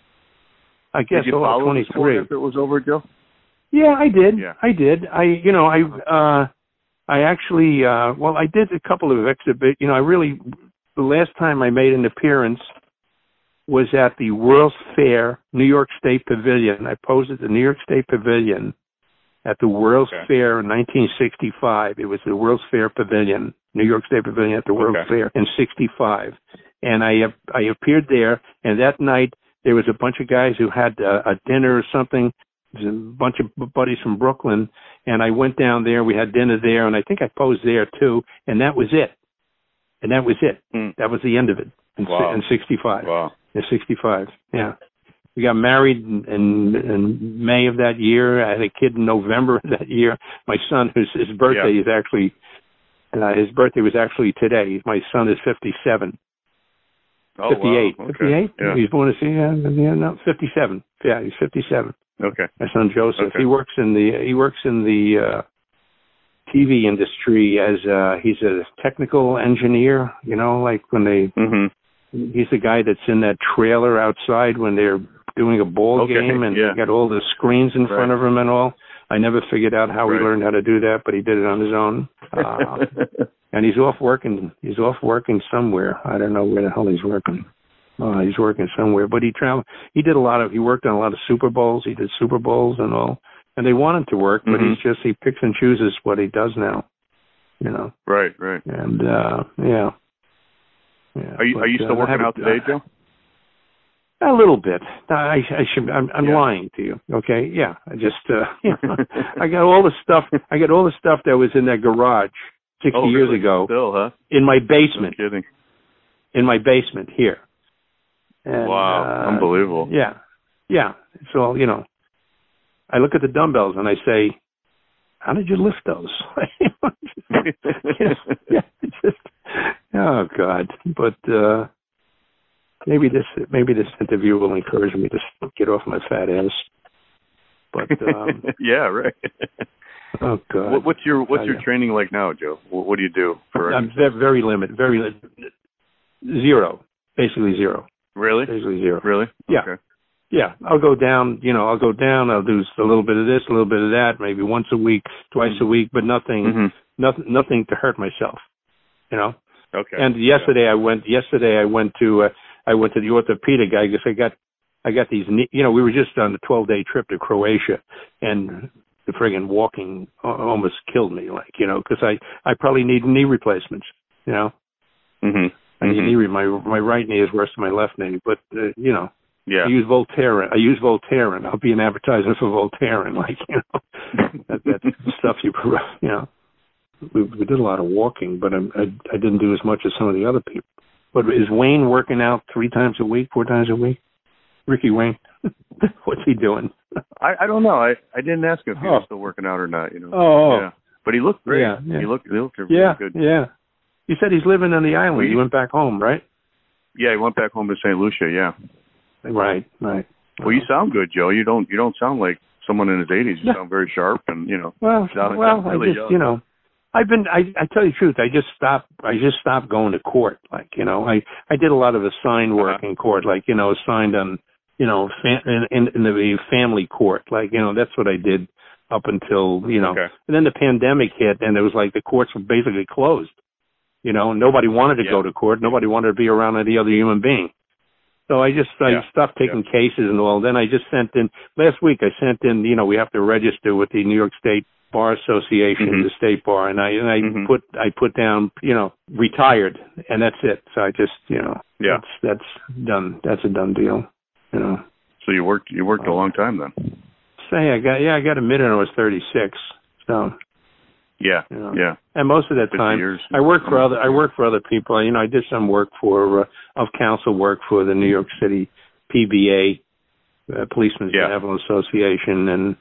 I guess Did you oh, follow the sport twenty-three. after it was over, Joe? Yeah, I did. Yeah. I did. I, you know, I, uh, I actually, uh, well, I did a couple of exhibit. You know, I really, the last time I made an appearance was at the World's Fair, New York State Pavilion. I posed at the New York State Pavilion at the World's Okay. Fair in nineteen sixty-five. It was the World's Fair Pavilion, New York State Pavilion at the World's Okay. Fair in sixty-five. And I I appeared there, and that night there was a bunch of guys who had a, a dinner or something. There's a bunch of buddies from Brooklyn, and I went down there. We had dinner there, and I think I posed there too, and that was it. And that was it. Hmm. That was the end of it in, si- Wow. in sixty-five. Wow. In sixty-five, yeah. We got married in, in, in May of that year. I had a kid in November of that year. My son, whose his birthday Yeah. is actually, uh, his birthday was actually today. My son is fifty-seven. Oh, fifty-eight. Wow. Okay. fifty-eight? Yeah. He's born to see, yeah, yeah, no, fifty-seven. Yeah, he's fifty-seven. Okay. My son Joseph. Okay. He works in the he works in the uh T V industry as uh he's a technical engineer, you know, like when they Mm-hmm. he's the guy that's in that trailer outside when they're doing a ball Okay, game and yeah. they got all the screens in front Right. of him and all. I never figured out how Right. he learned how to do that, but he did it on his own. Uh, and he's off working. He's off working somewhere. I don't know where the hell he's working. Uh, he's working somewhere, but he traveled. He did a lot of. He worked on a lot of Super Bowls. He did Super Bowls and all. And they want him to work, but Mhm. he's just he picks and chooses what he does now. You know. Right. Right. And uh yeah. Yeah. Are you but, Are you still uh, I working have- out today, Joe? A little bit. I, I should. I'm, I'm Yeah. lying to you. Okay. Yeah. I just. Uh, you know, I got all the stuff. I got all the stuff that was in that garage sixty Oh, years really? ago Still, huh? in my No basement. kidding. In my basement here. And, Wow. uh, Unbelievable. Yeah. Yeah. So you know, I look at the dumbbells and I say, "How did you lift those?" you know, yeah. It's just. Oh God. But. uh Maybe this maybe this interview will encourage me to get off my fat ass. But um, yeah, right. oh God, What, what's your What's I your know. training like now, Joe? What, what do you do for? I'm very, very limited, very li- zero, basically zero, Really? basically zero. Really? Yeah. Okay. Yeah, I'll go down. You know, I'll go down. I'll do a little bit of this, a little bit of that, maybe once a week, twice a week, but nothing, Mm-hmm. nothing, nothing to hurt myself. You know. Okay. And yesterday yeah. I went. Yesterday I went to. Uh, I went to the orthopedic guy because I got. I got these. Knee, you know, we were just on a twelve day trip to Croatia, and the friggin' walking almost killed me. Like, you know, because I I probably need knee replacements. You know. Mm-hmm. I need mm-hmm. knee. My my right knee is worse than my left knee, but uh, you know. Yeah. I use Voltaren. I use Voltaren. I'll be an advertisement for Voltaren. Like, you know, that, that stuff you, you know. We, we did a lot of walking, but I, I I didn't do as much as some of the other people. But is Wayne working out three times a week, four times a week? Ricky Wayne, what's he doing? I, I don't know. I, I didn't ask him if he oh. was still working out or not. You know. Oh. Yeah. But he looked great. Yeah, yeah. He looked he looked really yeah, good. Yeah. You said he's living on the island. Well, he went back home, right? Yeah, he went back home to Saint Lucia. Yeah. Right. Right. Well, you sound good, Joe. You don't you don't sound like someone in his eighties. You yeah. sound very sharp, and you know. Well, sound, well, sound really I just young. you know. I've been, I, I tell you the truth, I just stopped, I just stopped going to court. Like, you know, I, I did a lot of assigned work uh-huh. in court, like, you know, assigned on, you know, fam- in, in, in the family court. Like, you know, that's what I did up until, you know, okay. and then the pandemic hit and it was like the courts were basically closed. You know, nobody wanted to yeah. go to court. Nobody wanted to be around any other human being. So I just, I yeah. stopped taking yeah. cases and all. Then I just sent in, last week I sent in, you know, we have to register with the New York State Bar Association, mm-hmm. the state bar, and I and I mm-hmm. put I put down, you know, retired, and that's it. So I just, you know, yeah, that's that's done. That's a done deal, you know. So you worked you worked uh, a long time then. Say I got yeah I got admitted when I was thirty-six. So yeah, you know. yeah, and most of that time years. I worked for other I worked for other people. You know, I did some work for uh, of council work for the New York City P B A, uh, Policemen's yeah. Benevolent Association, and.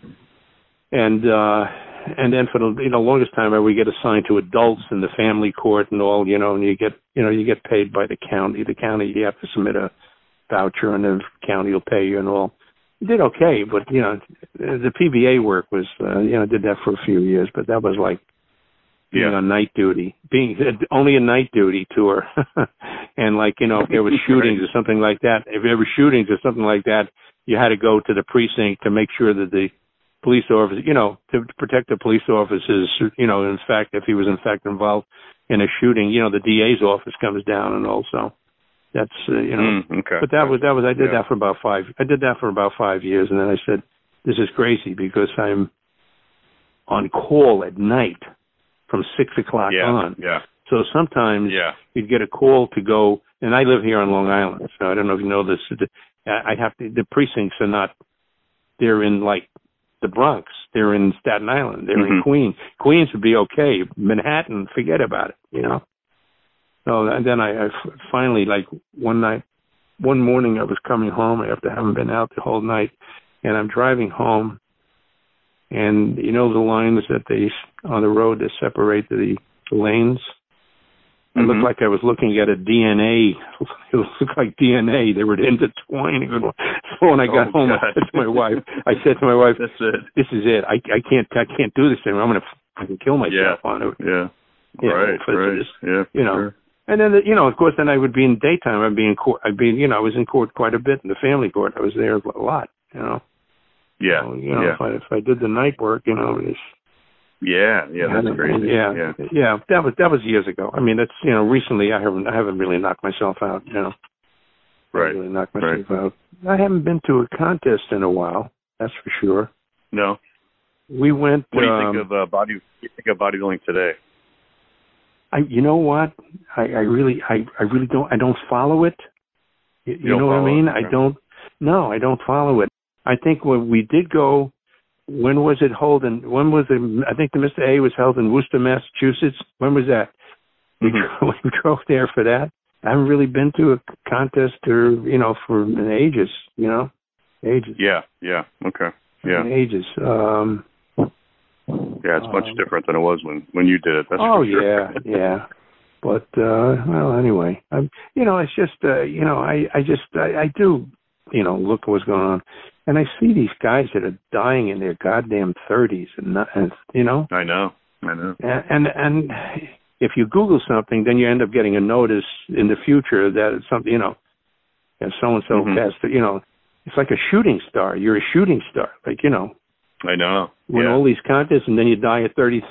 And uh, and then for the you know longest time I would get assigned to adults in the family court and all, you know, and you get you know you get paid by the county. The county you have to submit a voucher and the county will pay you and all. You did okay, but you know the P B A work was uh, you know did that for a few years, but that was like being yeah. on night duty, being only a night duty tour, and like you know if there was shootings or something like that, if there were shootings or something like that, you had to go to the precinct to make sure that the police officer, you know, to protect the police officers, you know, in fact, if he was in fact involved in a shooting, you know, the D A's office comes down and also that's, uh, you know, mm, okay. but that was, that was, I did yeah. that for about five, I did that for about five years. And then I said, this is crazy because I'm on call at night from six o'clock yeah. on. Yeah. So sometimes yeah. you'd get a call to go, and I live here on Long Island. So I don't know if you know this. I have to, the precincts are not, they're in like, the Bronx. They're in Staten Island. They're mm-hmm. in Queens. Queens would be okay. Manhattan, forget about it, you know. So and then I, I finally, like one night, one morning I was coming home after having been out the whole night, and I'm driving home, and you know the lines that they, on the road that separate the, the lanes? It mm-hmm. looked like I was looking at a D N A. It looked like D N A. They were intertwining. So when I got oh, home, God. I said to my wife, I said to my wife, That's it. "This is it. I I can't I can't do this anymore. I'm going to fucking kill myself yeah. on it." Yeah. You right. know, right. This, yeah. You know. Sure. And then you know, of course, then I would be in daytime. I'd be in court. I'd be, you know, I was in court quite a bit in the family court. I was there a lot. You know. Yeah. So, you know, yeah. if I if I did the night work, you know, it's. Yeah, yeah, that's and, crazy. Yeah, yeah, yeah, that was that was years ago. I mean, that's you know, recently I haven't I haven't really knocked myself out. You know, right, I really knocked myself right. out. I haven't been to a contest in a while. That's for sure. No. We went. What do you um, think of uh, body? What do you think of bodybuilding today? I, you know what? I, I really, I, I really don't. I don't follow it. You, you, you know what I mean? It, right? I don't. No, I don't follow it. I think when we did go. When was it held in, when was it, I think the Mister A was held in Worcester, Massachusetts. When was that? Mm-hmm. We, we drove there for that. I haven't really been to a contest or, you know, for ages, you know, ages. Yeah, yeah, okay, yeah. Ages. Um, yeah, it's much um, different than it was when, when you did it, that's oh, for sure. yeah, yeah. But, uh, well, anyway, I'm, you know, it's just, uh, you know, I, I just, I, I do, you know, look at what's going on. And I see these guys that are dying in their goddamn thirties, and, not, and you know. I know, I know. And, and and if you Google something, then you end up getting a notice in the future that it's something, you know, so and so passed. You know, it's like a shooting star. You're a shooting star, like you know. I know. Win yeah. all these contests, and then you die at thirty-three.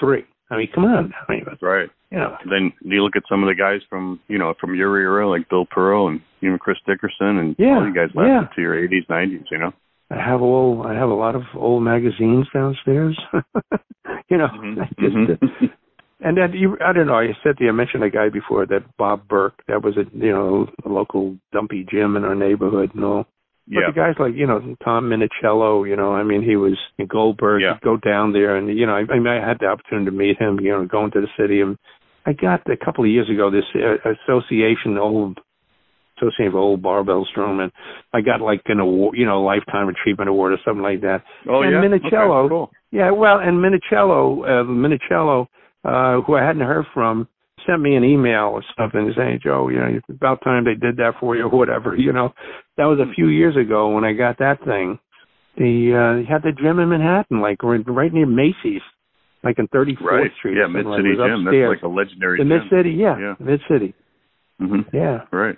I mean, come on. I mean, right. You know. Then you look at some of the guys from, you know, from your era, like Bill Pearl and even Chris Dickerson, and yeah, all you guys lasted yeah. to your eighties, nineties, you know. I have all, I have a lot of old magazines downstairs. you know, mm-hmm. just, mm-hmm. uh, and then you, I don't know. I said to you, I mentioned a guy before, that Bob Burke. That was a, you know, a local dumpy gym in our neighborhood and all. But yeah. the guys like, you know, Tom Minicello, you know, I mean, he was in Goldberg. Yeah. He'd go down there, and you know, I, I mean, I had the opportunity to meet him. You know, going to the city, and I got a couple of years ago this uh, association, old association of old barbell strongmen. I got like an award, you know, lifetime achievement award or something like that. Oh and yeah, Minicello, okay, cool. yeah, well, and Minicello, uh, Minicello, uh, who I hadn't heard from, sent me an email or something saying, Joe, you know, it's about time they did that for you or whatever, you know. That was a few years ago when I got that thing. The uh, he had the gym in Manhattan, like right, right near Macy's, like in thirty-fourth right. Street. Yeah, Mid-City like. Gym. That's like a legendary the gym. Mid-City, yeah, yeah. Mid-City. Mm-hmm. Yeah. Right.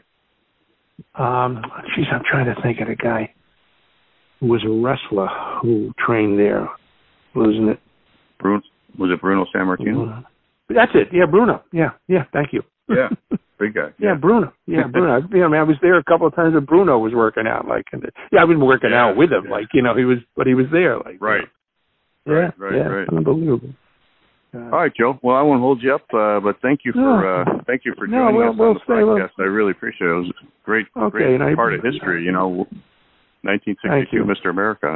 Um, geez, I'm trying to think of the guy who was a wrestler who trained there. Losing it. Bruno, was it Bruno Sammartino? That's it. Yeah, Bruno. Yeah, yeah. Thank you. Yeah, big guy. Yeah, yeah Bruno. Yeah, Bruno. Yeah, I mean, I was there a couple of times when Bruno was working out. Like, and yeah, I wasn't working yeah, out with him. Yeah. Like, you know, he was, but he was there. Like, right. You know. Right. Yeah, right. yeah, Right. Unbelievable. Uh, All right, Joe. Well, I won't hold you up, uh, but thank you for no, uh, thank you for no, joining we'll, us we'll on the stay, podcast. we'll, I really appreciate it. It was a great, okay, great and I, part of history. You know, nineteen sixty-two, Mister America.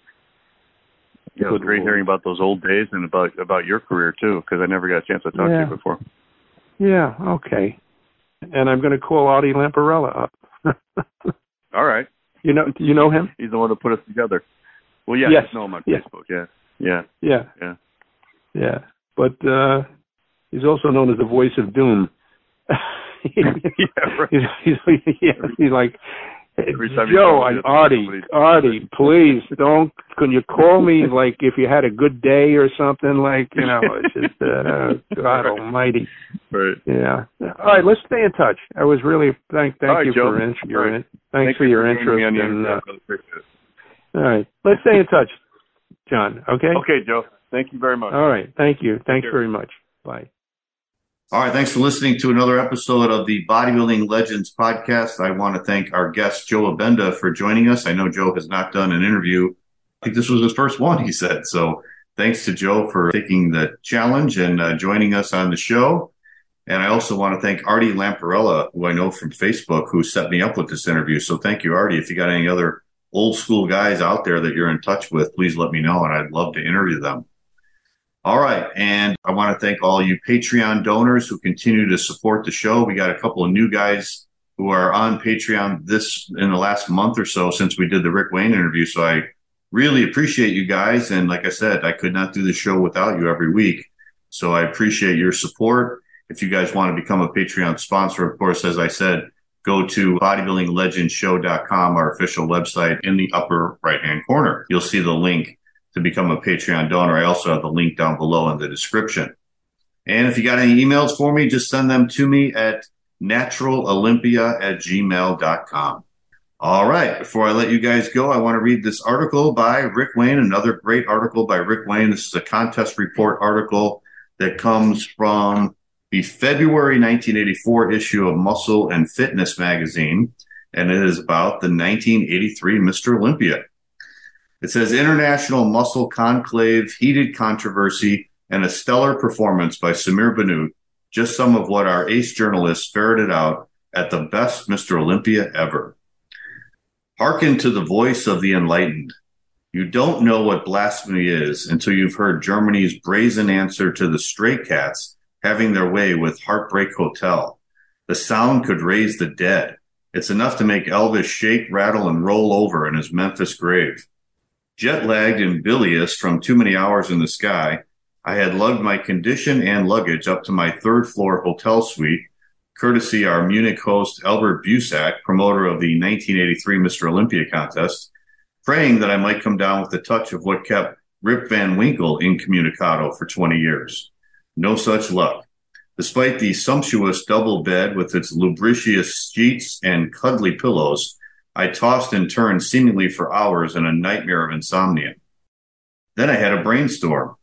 Yeah, it was great hearing about those old days and about about your career too, because I never got a chance to talk yeah. to you before. Yeah. Okay. And I'm going to call Artie Lamparella up. All right. You know, you know him? He's the one who put us together. Well, yeah, yes. I know him on yes. Facebook. Yeah. Yeah. Yeah. Yeah. Yeah. But uh, he's also known as the voice of doom. yeah, right. he's, he's, yeah, he's like, Every time Joe, I'm Artie, Artie, please don't, can you call me like if you had a good day or something, like, you know, it's just, uh, oh, God almighty. Right. Yeah. All right, let's stay in touch. I was really, thank, thank right, you Joe. for in, your, right. in, thanks, thanks for your for interest. On and, uh, all right, let's stay in touch, John, okay? Okay, Joe. Thank you very much. All right, thank you. Thanks very much. Bye. All right, thanks for listening to another episode of the Bodybuilding Legends podcast. I want to thank our guest, Joe Abenda, for joining us. I know Joe has not done an interview. I think this was his first one, he said. So thanks to Joe for taking the challenge and uh, joining us on the show. And I also want to thank Artie Lamparella, who I know from Facebook, who set me up with this interview. So thank you, Artie. If you got any other old school guys out there that you're in touch with, please let me know, and I'd love to interview them. All right. And I want to thank all you Patreon donors who continue to support the show. We got a couple of new guys who are on Patreon this in the last month or so since we did the Rick Wayne interview. So I really appreciate you guys. And like I said, I could not do the show without you every week. So I appreciate your support. If you guys want to become a Patreon sponsor, of course, as I said, go to bodybuilding legends show dot com, our official website. In the upper right-hand corner, you'll see the link to become a Patreon donor. I also have the link down below in the description. And if you got any emails for me, just send them to me at natural olympia at gmail dot com. All right. Before I let you guys go, I want to read this article by Rick Wayne, another great article by Rick Wayne. This is a contest report article that comes from the February nineteen eighty-four issue of Muscle and Fitness magazine, and it is about the nineteen eighty-three Mister Olympia. It says, International Muscle Conclave, Heated Controversy, and a Stellar Performance by Samir Bannout. Just some of what our ace journalists ferreted out at the best Mister Olympia ever. Hearken to the voice of the enlightened. You don't know what blasphemy is until you've heard Germany's brazen answer to the Stray Cats having their way with Heartbreak Hotel. The sound could raise the dead. It's enough to make Elvis shake, rattle, and roll over in his Memphis grave. Jet-lagged and bilious from too many hours in the sky, I had lugged my condition and luggage up to my third-floor hotel suite, courtesy our Munich host Albert Busak, promoter of the nineteen eighty-three Mister Olympia contest, praying that I might come down with the touch of what kept Rip Van Winkle incommunicado for twenty years. No such luck. Despite the sumptuous double bed with its lubricious sheets and cuddly pillows, I tossed and turned seemingly for hours in a nightmare of insomnia. Then I had a brainstorm.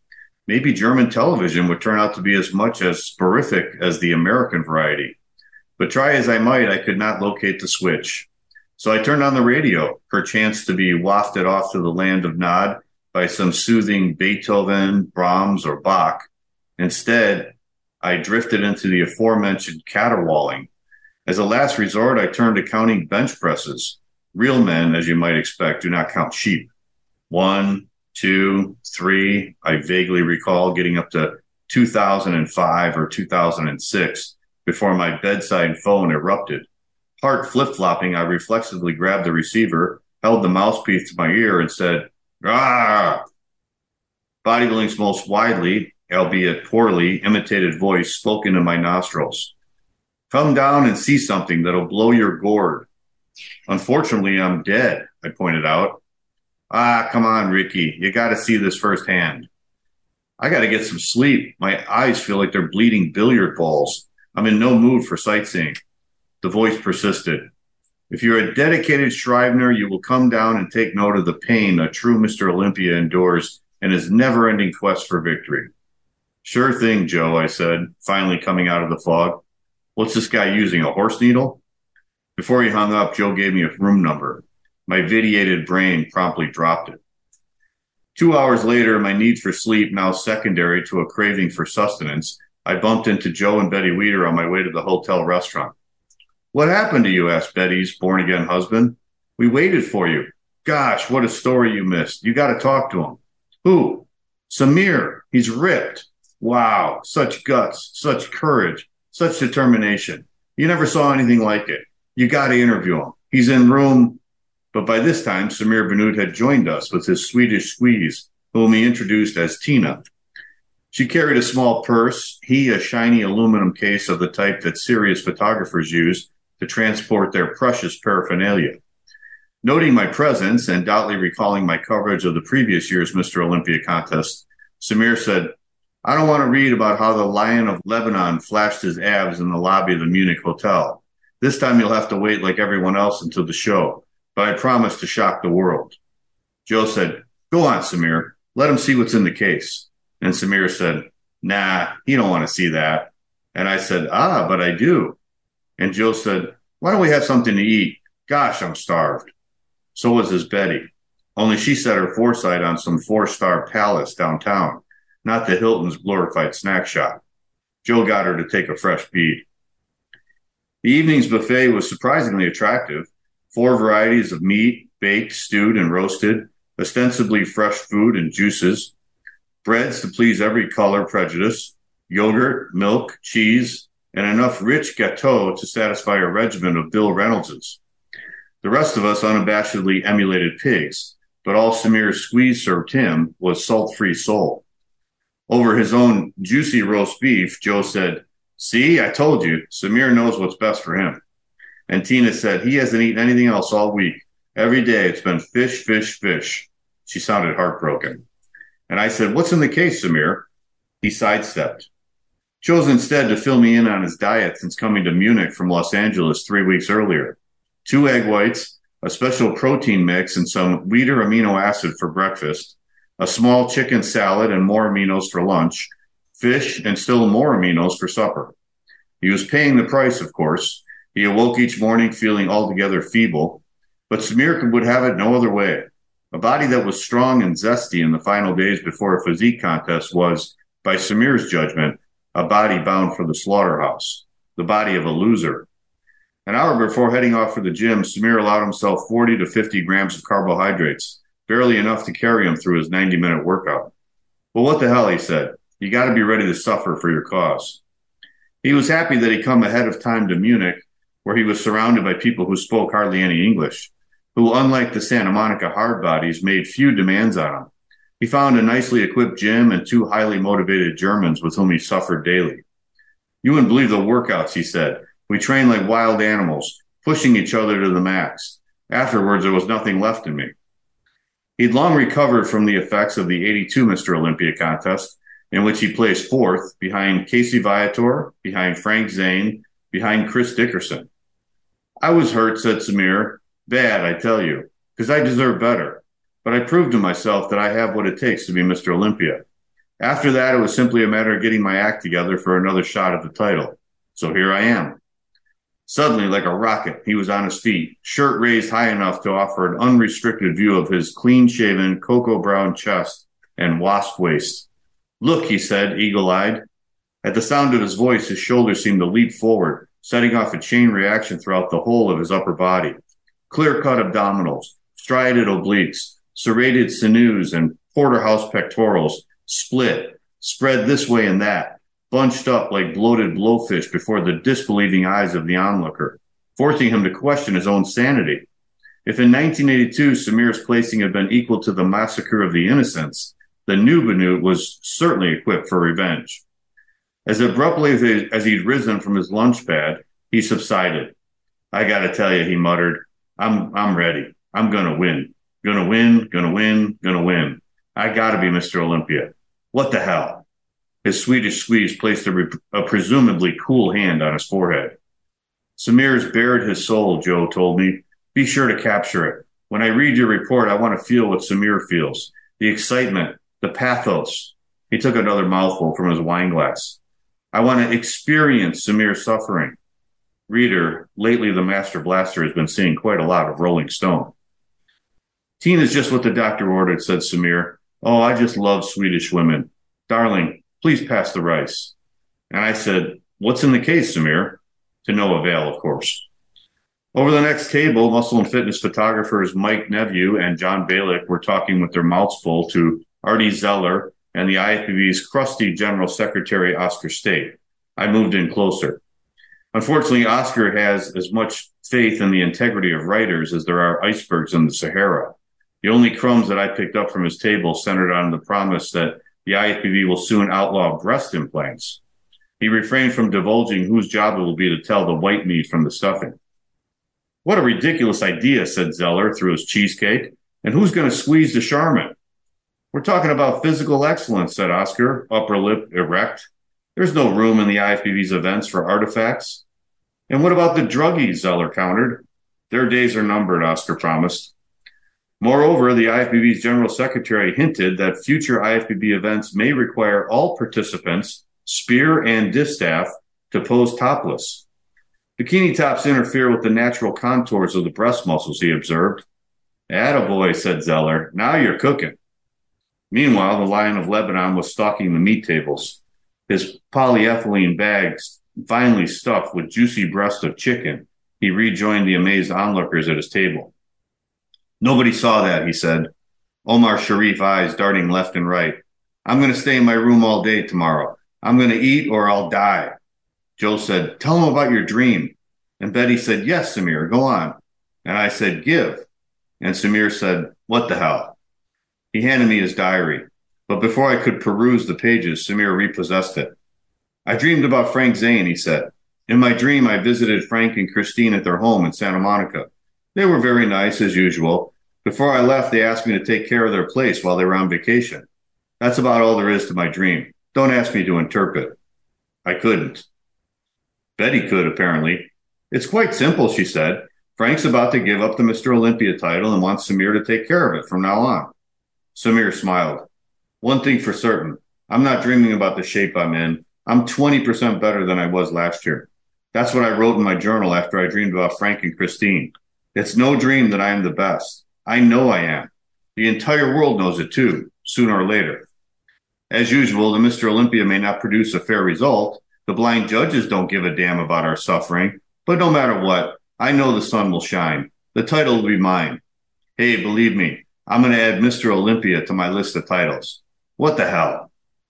maybe German television would turn out to be as much as sporific as the American variety. But try as I might, I could not locate the switch. So I turned on the radio, perchance to be wafted off to the land of Nod by some soothing Beethoven, Brahms, or Bach. Instead, I drifted into the aforementioned caterwauling. As a last resort, I turned to counting bench presses. Real men, as you might expect, do not count sheep. One, two, three. I vaguely recall getting up to two thousand five or two thousand six before my bedside phone erupted. Heart flip-flopping, I reflexively grabbed the receiver, held the mouthpiece to my ear, and said, "Ah!" Bodybuilding's most widely, albeit poorly, imitated voice spoke into my nostrils. "Come down and see something that'll blow your gourd." "Unfortunately, I'm dead," I pointed out. "Ah, come on, Ricky. You got to see this firsthand." "I got to get some sleep. My eyes feel like they're bleeding billiard balls. I'm in no mood for sightseeing." The voice persisted. "If you're a dedicated Scrivener, you will come down and take note of the pain a true Mister Olympia endures in his never-ending quest for victory." "Sure thing, Joe," I said, finally coming out of the fog. "What's this guy using, a horse needle?" Before he hung up, Joe gave me a room number. My vitiated brain promptly dropped it. Two hours later, my need for sleep now secondary to a craving for sustenance, I bumped into Joe and Betty Weeder on my way to the hotel restaurant. "What happened to you?" asked Betty's born-again husband. "We waited for you. Gosh, what a story you missed. You got to talk to him." "Who?" "Samir. He's ripped." "Wow, such guts, such courage, such determination. You never saw anything like it. You got to interview him. He's in room..." But by this time, Samir Banud had joined us with his Swedish squeeze, whom he introduced as Tina. She carried a small purse, he a shiny aluminum case of the type that serious photographers use to transport their precious paraphernalia. Noting my presence and doubtly recalling my coverage of the previous year's Mister Olympia contest, Samir said, "I don't want to read about how the Lion of Lebanon flashed his abs in the lobby of the Munich hotel. This time you'll have to wait like everyone else until the show, but I promise to shock the world." Joe said, "Go on, Samir. Let him see what's in the case." And Samir said, "Nah, he don't want to see that." And I said, "Ah, but I do." And Joe said, "Why don't we have something to eat? Gosh, I'm starved." So was his Betty. Only she set her foresight on some four-star palace downtown, not the Hilton's glorified snack shop. Joe got her to take a fresh bead. The evening's buffet was surprisingly attractive. Four varieties of meat, baked, stewed, and roasted, ostensibly fresh food and juices, breads to please every color prejudice, yogurt, milk, cheese, and enough rich gâteau to satisfy a regiment of Bill Reynoldses. The rest of us unabashedly emulated pigs, but all Samir's squeeze served him was salt-free sole. Over his own juicy roast beef, Joe said, "See, I told you, Samir knows what's best for him." And Tina said, "He hasn't eaten anything else all week. Every day it's been fish, fish, fish." She sounded heartbroken. And I said, "What's in the case, Samir?" He sidestepped. Chose instead to fill me in on his diet since coming to Munich from Los Angeles three weeks earlier. Two egg whites, a special protein mix, and some Weider amino acid for breakfast, a small chicken salad and more aminos for lunch, fish and still more aminos for supper. He was paying the price, of course. He awoke each morning feeling altogether feeble, but Samir would have it no other way. A body that was strong and zesty in the final days before a physique contest was, by Samir's judgment, a body bound for the slaughterhouse, the body of a loser. An hour before heading off for the gym, Samir allowed himself forty to fifty grams of carbohydrates, barely enough to carry him through his ninety-minute workout. "Well, what the hell," he said. "You got to be ready to suffer for your cause." He was happy that he'd come ahead of time to Munich, where he was surrounded by people who spoke hardly any English, who, unlike the Santa Monica hardbodies, made few demands on him. He found a nicely equipped gym and two highly motivated Germans with whom he suffered daily. "You wouldn't believe the workouts," he said. "We trained like wild animals, pushing each other to the max. Afterwards, there was nothing left in me." He'd long recovered from the effects of the eighty-two Mister Olympia contest, in which he placed fourth behind Casey Viator, behind Frank Zane, behind Chris Dickerson. "I was hurt," said Samir. "Bad, I tell you, because I deserve better. But I proved to myself that I have what it takes to be Mister Olympia. After that, it was simply a matter of getting my act together for another shot at the title. So here I am. Suddenly, like a rocket, he was on his feet, shirt raised high enough to offer an unrestricted view of his clean-shaven, cocoa-brown chest and wasp waist. "Look," he said, eagle-eyed. At the sound of his voice, his shoulders seemed to leap forward, setting off a chain reaction throughout the whole of his upper body. Clear-cut abdominals, striated obliques, serrated sinews, and porterhouse pectorals split, spread this way and that, bunched up like bloated blowfish before the disbelieving eyes of the onlooker, forcing him to question his own sanity. If in nineteen eighty-two Samir's placing had been equal to the massacre of the innocents, the new Banut was certainly equipped for revenge. As abruptly as he'd risen from his lunch pad, he subsided. "I gotta tell you," he muttered, I'm I'm ready. I'm gonna win. Gonna win, gonna win, gonna win. I gotta be Mister Olympia. What the hell?" His Swedish squeeze placed a, re- a presumably cool hand on his forehead. "Samir's bared his soul," Joe told me. "Be sure to capture it. When I read your report, I want to feel what Samir feels. The excitement, the pathos." He took another mouthful from his wine glass. "I want to experience Samir's suffering." Reader, lately the Master Blaster has been seeing quite a lot of Rolling Stone. "Tina's just what the doctor ordered," said Samir. "Oh, I just love Swedish women. Darling, please pass the rice." And I said, "What's in the case, Samir?" To no avail, of course. Over the next table, muscle and fitness photographers Mike Neveu and John Balick were talking with their mouths full to Artie Zeller and the I F B B's crusty General Secretary Oscar State. I moved in closer. Unfortunately, Oscar has as much faith in the integrity of writers as there are icebergs in the Sahara. The only crumbs that I picked up from his table centered on the promise that the I F B B will soon outlaw breast implants. He refrained from divulging whose job it will be to tell the white meat from the stuffing. "What a ridiculous idea," said Zeller through his cheesecake. "And who's going to squeeze the Charmin?" "We're talking about physical excellence," said Oscar, upper lip erect. "There's no room in the I F B B's events for artifacts." "And what about the druggies?" Zeller countered. "Their days are numbered," Oscar promised. Moreover, the I F B B's General Secretary hinted that future I F B B events may require all participants, spear and distaff, to pose topless. "Bikini tops interfere with the natural contours of the breast muscles," he observed. "Attaboy," said Zeller. "Now you're cooking." Meanwhile, the Lion of Lebanon was stalking the meat tables, his polyethylene bags finely stuffed with juicy breast of chicken. He rejoined the amazed onlookers at his table. "Nobody saw that," he said, Omar Sharif eyes darting left and right. "I'm going to stay in my room all day tomorrow. I'm going to eat or I'll die." Joe said, "Tell him about your dream." And Betty said, "Yes, Samir, go on." And I said, "Give." And Samir said, "What the hell?" He handed me his diary. But before I could peruse the pages, Samir repossessed it. "I dreamed about Frank Zane," he said. "In my dream, I visited Frank and Christine at their home in Santa Monica. They were very nice, as usual. Before I left, they asked me to take care of their place while they were on vacation. That's about all there is to my dream. Don't ask me to interpret." I couldn't. Betty could, apparently. "It's quite simple," she said. "Frank's about to give up the Mister Olympia title and wants Samir to take care of it from now on." Samir smiled. "One thing for certain, I'm not dreaming about the shape I'm in. I'm twenty percent better than I was last year. That's what I wrote in my journal after I dreamed about Frank and Christine. It's no dream that I am the best. I know I am. The entire world knows it too, sooner or later. As usual, the Mister Olympia may not produce a fair result. The blind judges don't give a damn about our suffering. But no matter what, I know the sun will shine. The title will be mine. Hey, believe me, I'm going to add Mister Olympia to my list of titles. What the hell?"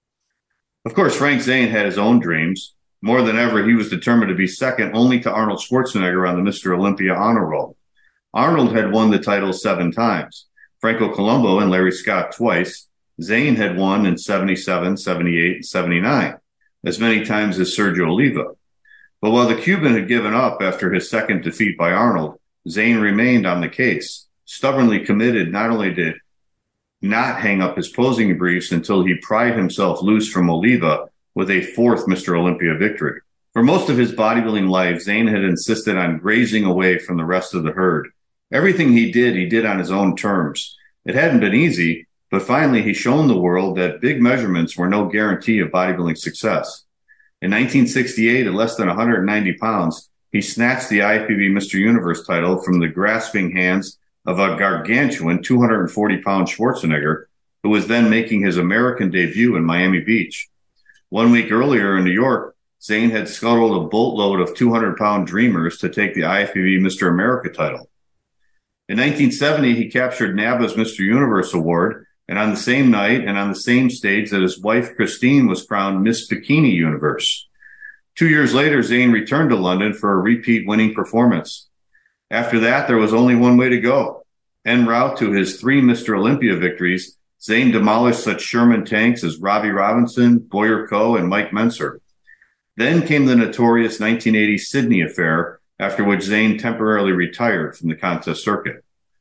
Of course, Frank Zane had his own dreams. More than ever, he was determined to be second only to Arnold Schwarzenegger on the Mister Olympia honor roll. Arnold had won the title seven times. Franco Columbu and Larry Scott twice. Zane had won in seventy-seven, seventy-eight, and seventy-nine, as many times as Sergio Oliva. But while the Cuban had given up after his second defeat by Arnold, Zane remained on the case, stubbornly committed not only to not hang up his posing briefs until he pried himself loose from Oliva with a fourth Mister Olympia victory. For most of his bodybuilding life, Zane had insisted on grazing away from the rest of the herd. Everything he did, he did on his own terms. It hadn't been easy, But finally, he's shown the world that big measurements were no guarantee of bodybuilding success. In nineteen sixty-eight, at less than one hundred ninety pounds, he snatched the I F B B Mister Universe title from the grasping hands of a gargantuan two hundred forty pound Schwarzenegger, who was then making his American debut in Miami Beach. One week earlier in New York, Zane had scuttled a boatload of two hundred pound dreamers to take the I F B B Mister America title. In nineteen seventy, he captured NABBA's Mister Universe award, and on the same night and on the same stage that his wife Christine was crowned Miss Bikini Universe. Two years later, Zane returned to London for a repeat winning performance. After that, there was only one way to go. En route to his three Mister Olympia victories, Zane demolished such Sherman tanks as Robbie Robinson, Boyer Coe, and Mike Menser. Then came the notorious nineteen eighty Sydney affair, after which Zane temporarily retired from the contest circuit.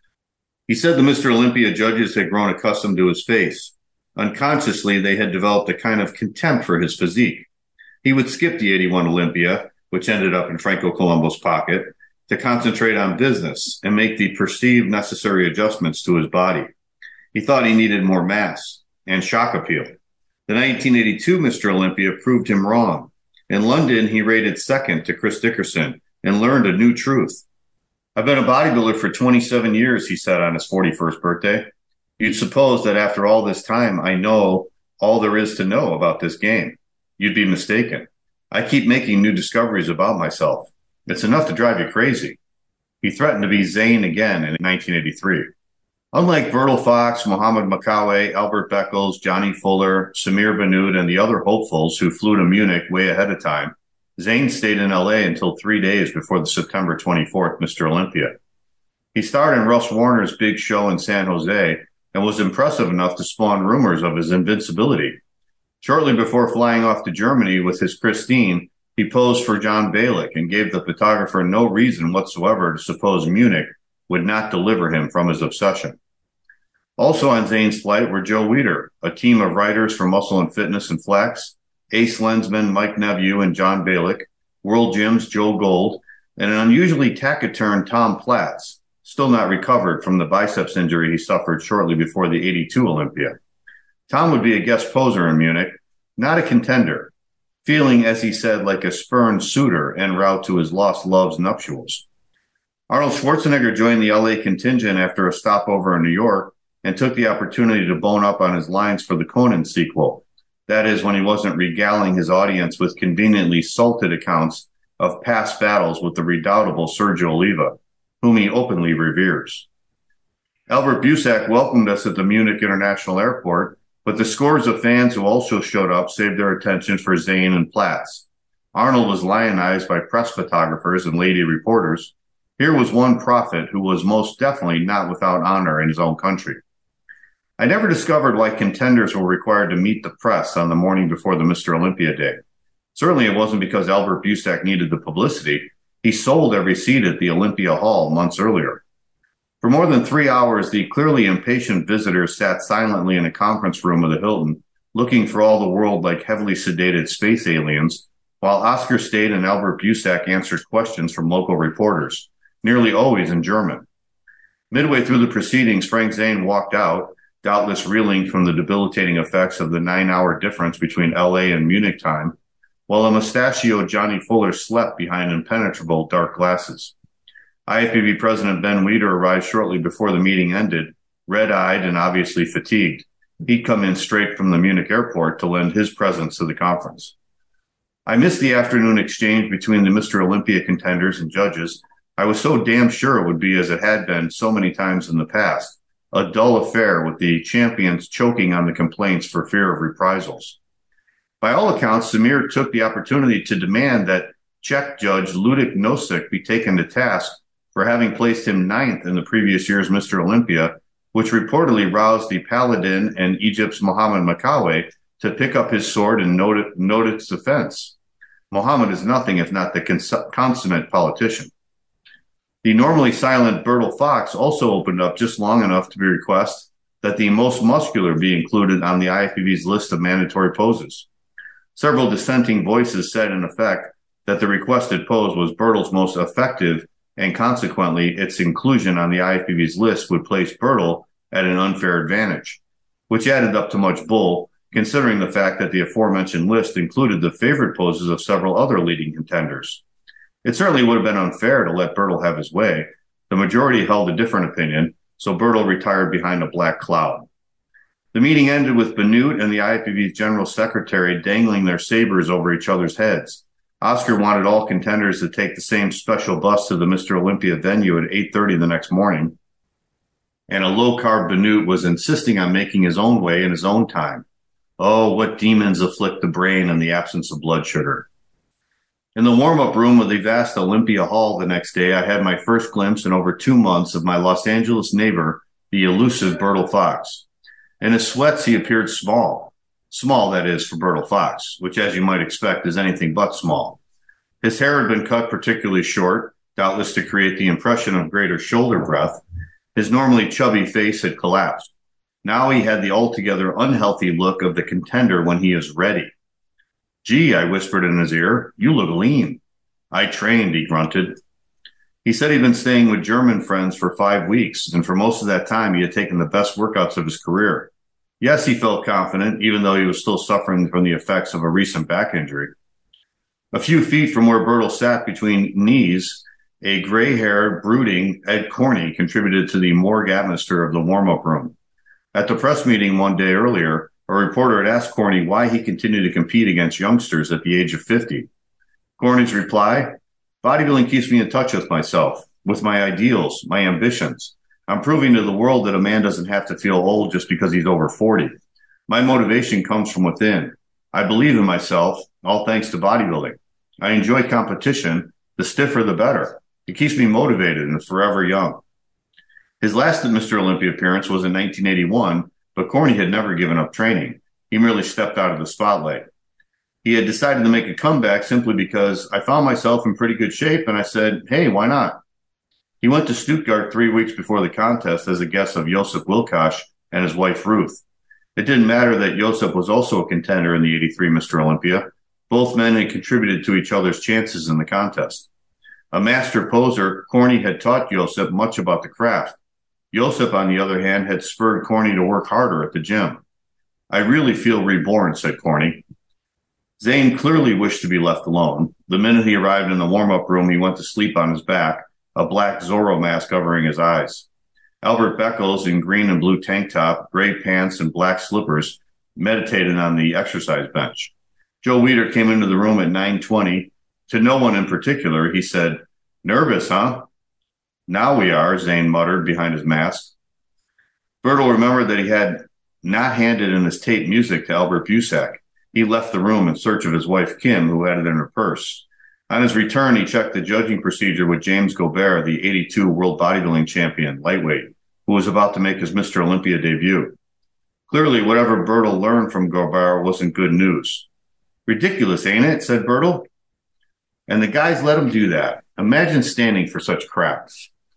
He said the Mister Olympia judges had grown accustomed to his face. Unconsciously, they had developed a kind of contempt for his physique. He would skip the eighty-one Olympia, which ended up in Franco Colombo's pocket, to concentrate on business and make the perceived necessary adjustments to his body. He thought he needed more mass and shock appeal. The nineteen eighty-two Mister Olympia proved him wrong. In London, he rated second to Chris Dickerson and learned a new truth. I've been a bodybuilder for twenty-seven years, he said on his forty-first birthday. You'd suppose that after all this time, I know all there is to know about this game. You'd be mistaken. I keep making new discoveries about myself. It's enough to drive you crazy. He threatened to be Zane again in nineteen eighty-three. Unlike Bertil Fox, Muhammad Makawe, Albert Beckles, Johnny Fuller, Samir Banoud, and the other hopefuls who flew to Munich way ahead of time, Zane stayed in L A until three days before the September twenty-fourth Mister Olympia. He starred in Russ Warner's big show in San Jose and was impressive enough to spawn rumors of his invincibility. Shortly before flying off to Germany with his Christine, he posed for John Balick and gave the photographer no reason whatsoever to suppose Munich would not deliver him from his obsession. Also on Zane's flight were Joe Weider, a team of writers for Muscle and Fitness and Flex, Ace Lensman, Mike Neveu, and John Balick, World Gym's Joe Gold, and an unusually taciturn Tom Platz, still not recovered from the biceps injury he suffered shortly before the eighty-two Olympia. Tom would be a guest poser in Munich, not a contender, feeling, as he said, like a spurned suitor en route to his lost love's nuptials. Arnold Schwarzenegger joined the L A contingent after a stopover in New York and took the opportunity to bone up on his lines for the Conan sequel. That is, when he wasn't regaling his audience with conveniently salted accounts of past battles with the redoubtable Sergio Oliva, whom he openly reveres. Albert Busak welcomed us at the Munich International Airport, but the scores of fans who also showed up saved their attention for Zane and Platz. Arnold was lionized by press photographers and lady reporters. Here was one prophet who was most definitely not without honor in his own country. I never discovered why contenders were required to meet the press on the morning before the Mister Olympia day. Certainly it wasn't because Albert Busak needed the publicity. He sold every seat at the Olympia Hall months earlier. For more than three hours, the clearly impatient visitors sat silently in a conference room of the Hilton, looking for all the world like heavily sedated space aliens, while Oscar Stade and Albert Busak answered questions from local reporters, nearly always in German. Midway through the proceedings, Frank Zane walked out, doubtless reeling from the debilitating effects of the nine-hour difference between L A and Munich time, while a mustachioed Johnny Fuller slept behind impenetrable dark glasses. I F B B President Ben Weider arrived shortly before the meeting ended, red-eyed and obviously fatigued. He'd come in straight from the Munich airport to lend his presence to the conference. I missed the afternoon exchange between the Mister Olympia contenders and judges. I was so damn sure it would be as it had been so many times in the past, a dull affair with the champions choking on the complaints for fear of reprisals. By all accounts, Samir took the opportunity to demand that Czech judge Ludik Nosek be taken to task for having placed him ninth in the previous year's Mister Olympia, which reportedly roused the Paladin and Egypt's Muhammad Makawe to pick up his sword and note, it, note its defense. Muhammad is nothing if not the cons- consummate politician. The normally silent Bertil Fox also opened up just long enough to be request that the most muscular be included on the I F B B's list of mandatory poses. Several dissenting voices said, in effect, that the requested pose was Bertil's most effective, and consequently its inclusion on the I F B B's list would place Bertil at an unfair advantage, which added up to much bull, considering the fact that the aforementioned list included the favorite poses of several other leading contenders. It certainly would have been unfair to let Bertil have his way. The majority held a different opinion, so Bertil retired behind a black cloud. The meeting ended with Benoot and the I F B B's general secretary dangling their sabers over each other's heads. Oscar wanted all contenders to take the same special bus to the Mister Olympia venue at eight thirty the next morning, and a low-carb Benoot was insisting on making his own way in his own time. Oh, what demons afflict the brain in the absence of blood sugar. In the warm-up room of the vast Olympia Hall the next day, I had my first glimpse in over two months of my Los Angeles neighbor, the elusive Bertil Fox. In his sweats, he appeared small. Small, that is, for Bertil Fox, which, as you might expect, is anything but small. His hair had been cut particularly short, doubtless to create the impression of greater shoulder breadth. His normally chubby face had collapsed. Now he had the altogether unhealthy look of the contender when he is ready. Gee, I whispered in his ear, you look lean. I trained, he grunted. He said he'd been staying with German friends for five weeks, and for most of that time he had taken the best workouts of his career. Yes, he felt confident, even though he was still suffering from the effects of a recent back injury. A few feet from where Bertil sat between knees, a gray-haired, brooding Ed Corney contributed to the morgue atmosphere of the warm-up room. At the press meeting one day earlier, a reporter had asked Corney why he continued to compete against youngsters at the age of fifty. Corney's reply, bodybuilding keeps me in touch with myself, with my ideals, my ambitions. I'm proving to the world that a man doesn't have to feel old just because he's over forty. My motivation comes from within. I believe in myself, all thanks to bodybuilding. I enjoy competition. The stiffer, the better. It keeps me motivated and forever young. His last Mister Olympia appearance was in nineteen eighty-one, but Corney had never given up training. He merely stepped out of the spotlight. He had decided to make a comeback simply because I found myself in pretty good shape, and I said, hey, why not? He went to Stuttgart three weeks before the contest as a guest of Josip Wilkosch and his wife, Ruth. It didn't matter that Josip was also a contender in the eighty-three Mister Olympia. Both men had contributed to each other's chances in the contest. A master poser, Corney had taught Josip much about the craft. Josip, on the other hand, had spurred Corney to work harder at the gym. I really feel reborn, said Corney. Zane clearly wished to be left alone. The minute he arrived in the warm-up room, he went to sleep on his back, a black Zorro mask covering his eyes. Albert Beckles, in green and blue tank top, gray pants, and black slippers, meditated on the exercise bench. Joe Weider came into the room at nine twenty. To no one in particular, he said, nervous, huh? Now we are, Zane muttered behind his mask. Bertil remembered that he had not handed in his tape music to Albert Busak. He left the room in search of his wife, Kim, who had it in her purse. On his return, he checked the judging procedure with James Gobert, the eighty-two world bodybuilding champion, lightweight, who was about to make his Mister Olympia debut. Clearly, whatever Bertil learned from Gobert wasn't good news. Ridiculous, ain't it? Said Bertil. And the guys let him do that. Imagine standing for such crap.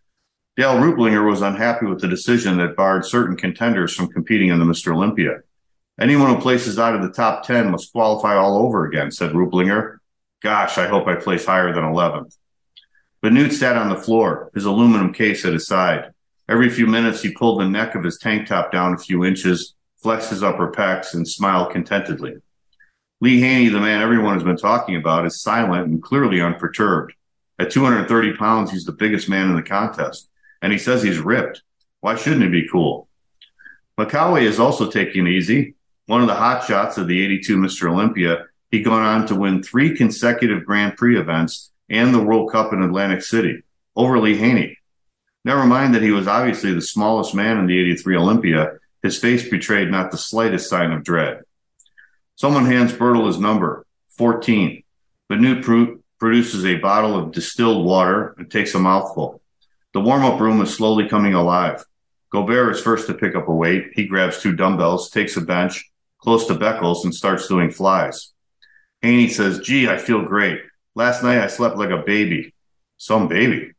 Dale Ruplinger was unhappy with the decision that barred certain contenders from competing in the Mister Olympia. Anyone who places out of the top ten must qualify all over again, said Ruplinger. Gosh, I hope I place higher than eleventh. Benoot sat on the floor, his aluminum case at his side. Every few minutes, he pulled the neck of his tank top down a few inches, flexed his upper pecs, and smiled contentedly. Lee Haney, the man everyone has been talking about, is silent and clearly unperturbed. At two hundred thirty pounds, he's the biggest man in the contest, and he says he's ripped. Why shouldn't he be cool? Makawe is also taking it easy. One of the hot shots of the eighty-two Mister Olympia, he'd gone on to win three consecutive Grand Prix events and the World Cup in Atlantic City over Lee Haney. Never mind that he was obviously the smallest man in the eighty-three Olympia, his face betrayed not the slightest sign of dread. Someone hands Bertil his number, fourteen. Benoot pro- produces a bottle of distilled water and takes a mouthful. The warm-up room is slowly coming alive. Gobert is first to pick up a weight. He grabs two dumbbells, takes a bench, close to Beckles, and starts doing flies. Haney says, gee, I feel great. Last night I slept like a baby. Some baby.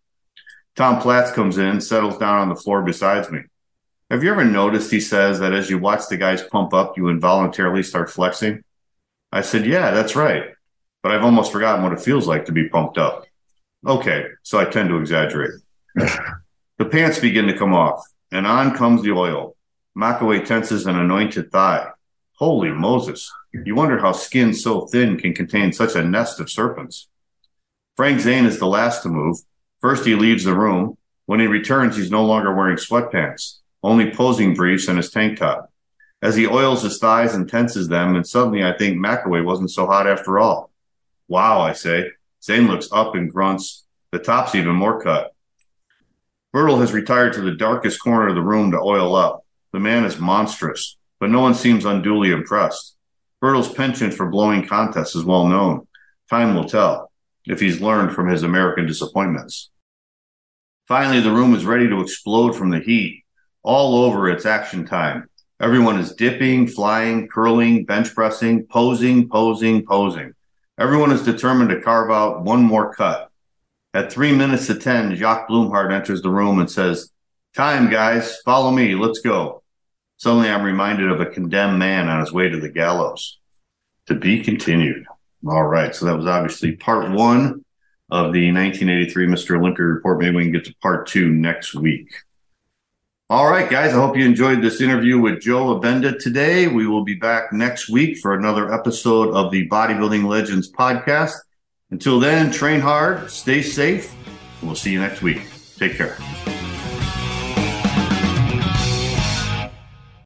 Tom Platz comes in, settles down on the floor beside me. Have you ever noticed, he says, that as you watch the guys pump up, you involuntarily start flexing? I said, yeah, that's right. But I've almost forgotten what it feels like to be pumped up. Okay, so I tend to exaggerate. The pants begin to come off, and on comes the oil. McAway tenses an anointed thigh. Holy Moses. You wonder how skin so thin can contain such a nest of serpents. Frank Zane is the last to move. First, he leaves the room. When he returns, he's no longer wearing sweatpants, only posing briefs and his tank top. As he oils his thighs and tenses them, and suddenly I think McAway wasn't so hot after all. Wow, I say. Zane looks up and grunts. The top's even more cut. Bertle has retired to the darkest corner of the room to oil up. The man is monstrous, but no one seems unduly impressed. Bertle's penchant for blowing contests is well known. Time will tell, if he's learned from his American disappointments. Finally, the room is ready to explode from the heat. All over, it's action time. Everyone is dipping, flying, curling, bench pressing, posing, posing, posing. Everyone is determined to carve out one more cut. At three minutes to ten, Jacques Blumhardt enters the room and says, "Time, guys, follow me, let's go." Suddenly, I'm reminded of a condemned man on his way to the gallows. To be continued. All right, so that was obviously part one of the nineteen eighty-three Mister Olympia report. Maybe we can get to part two next week. All right, guys, I hope you enjoyed this interview with Joe Abenda today. We will be back next week for another episode of the Bodybuilding Legends podcast. Until then, train hard, stay safe, and we'll see you next week. Take care.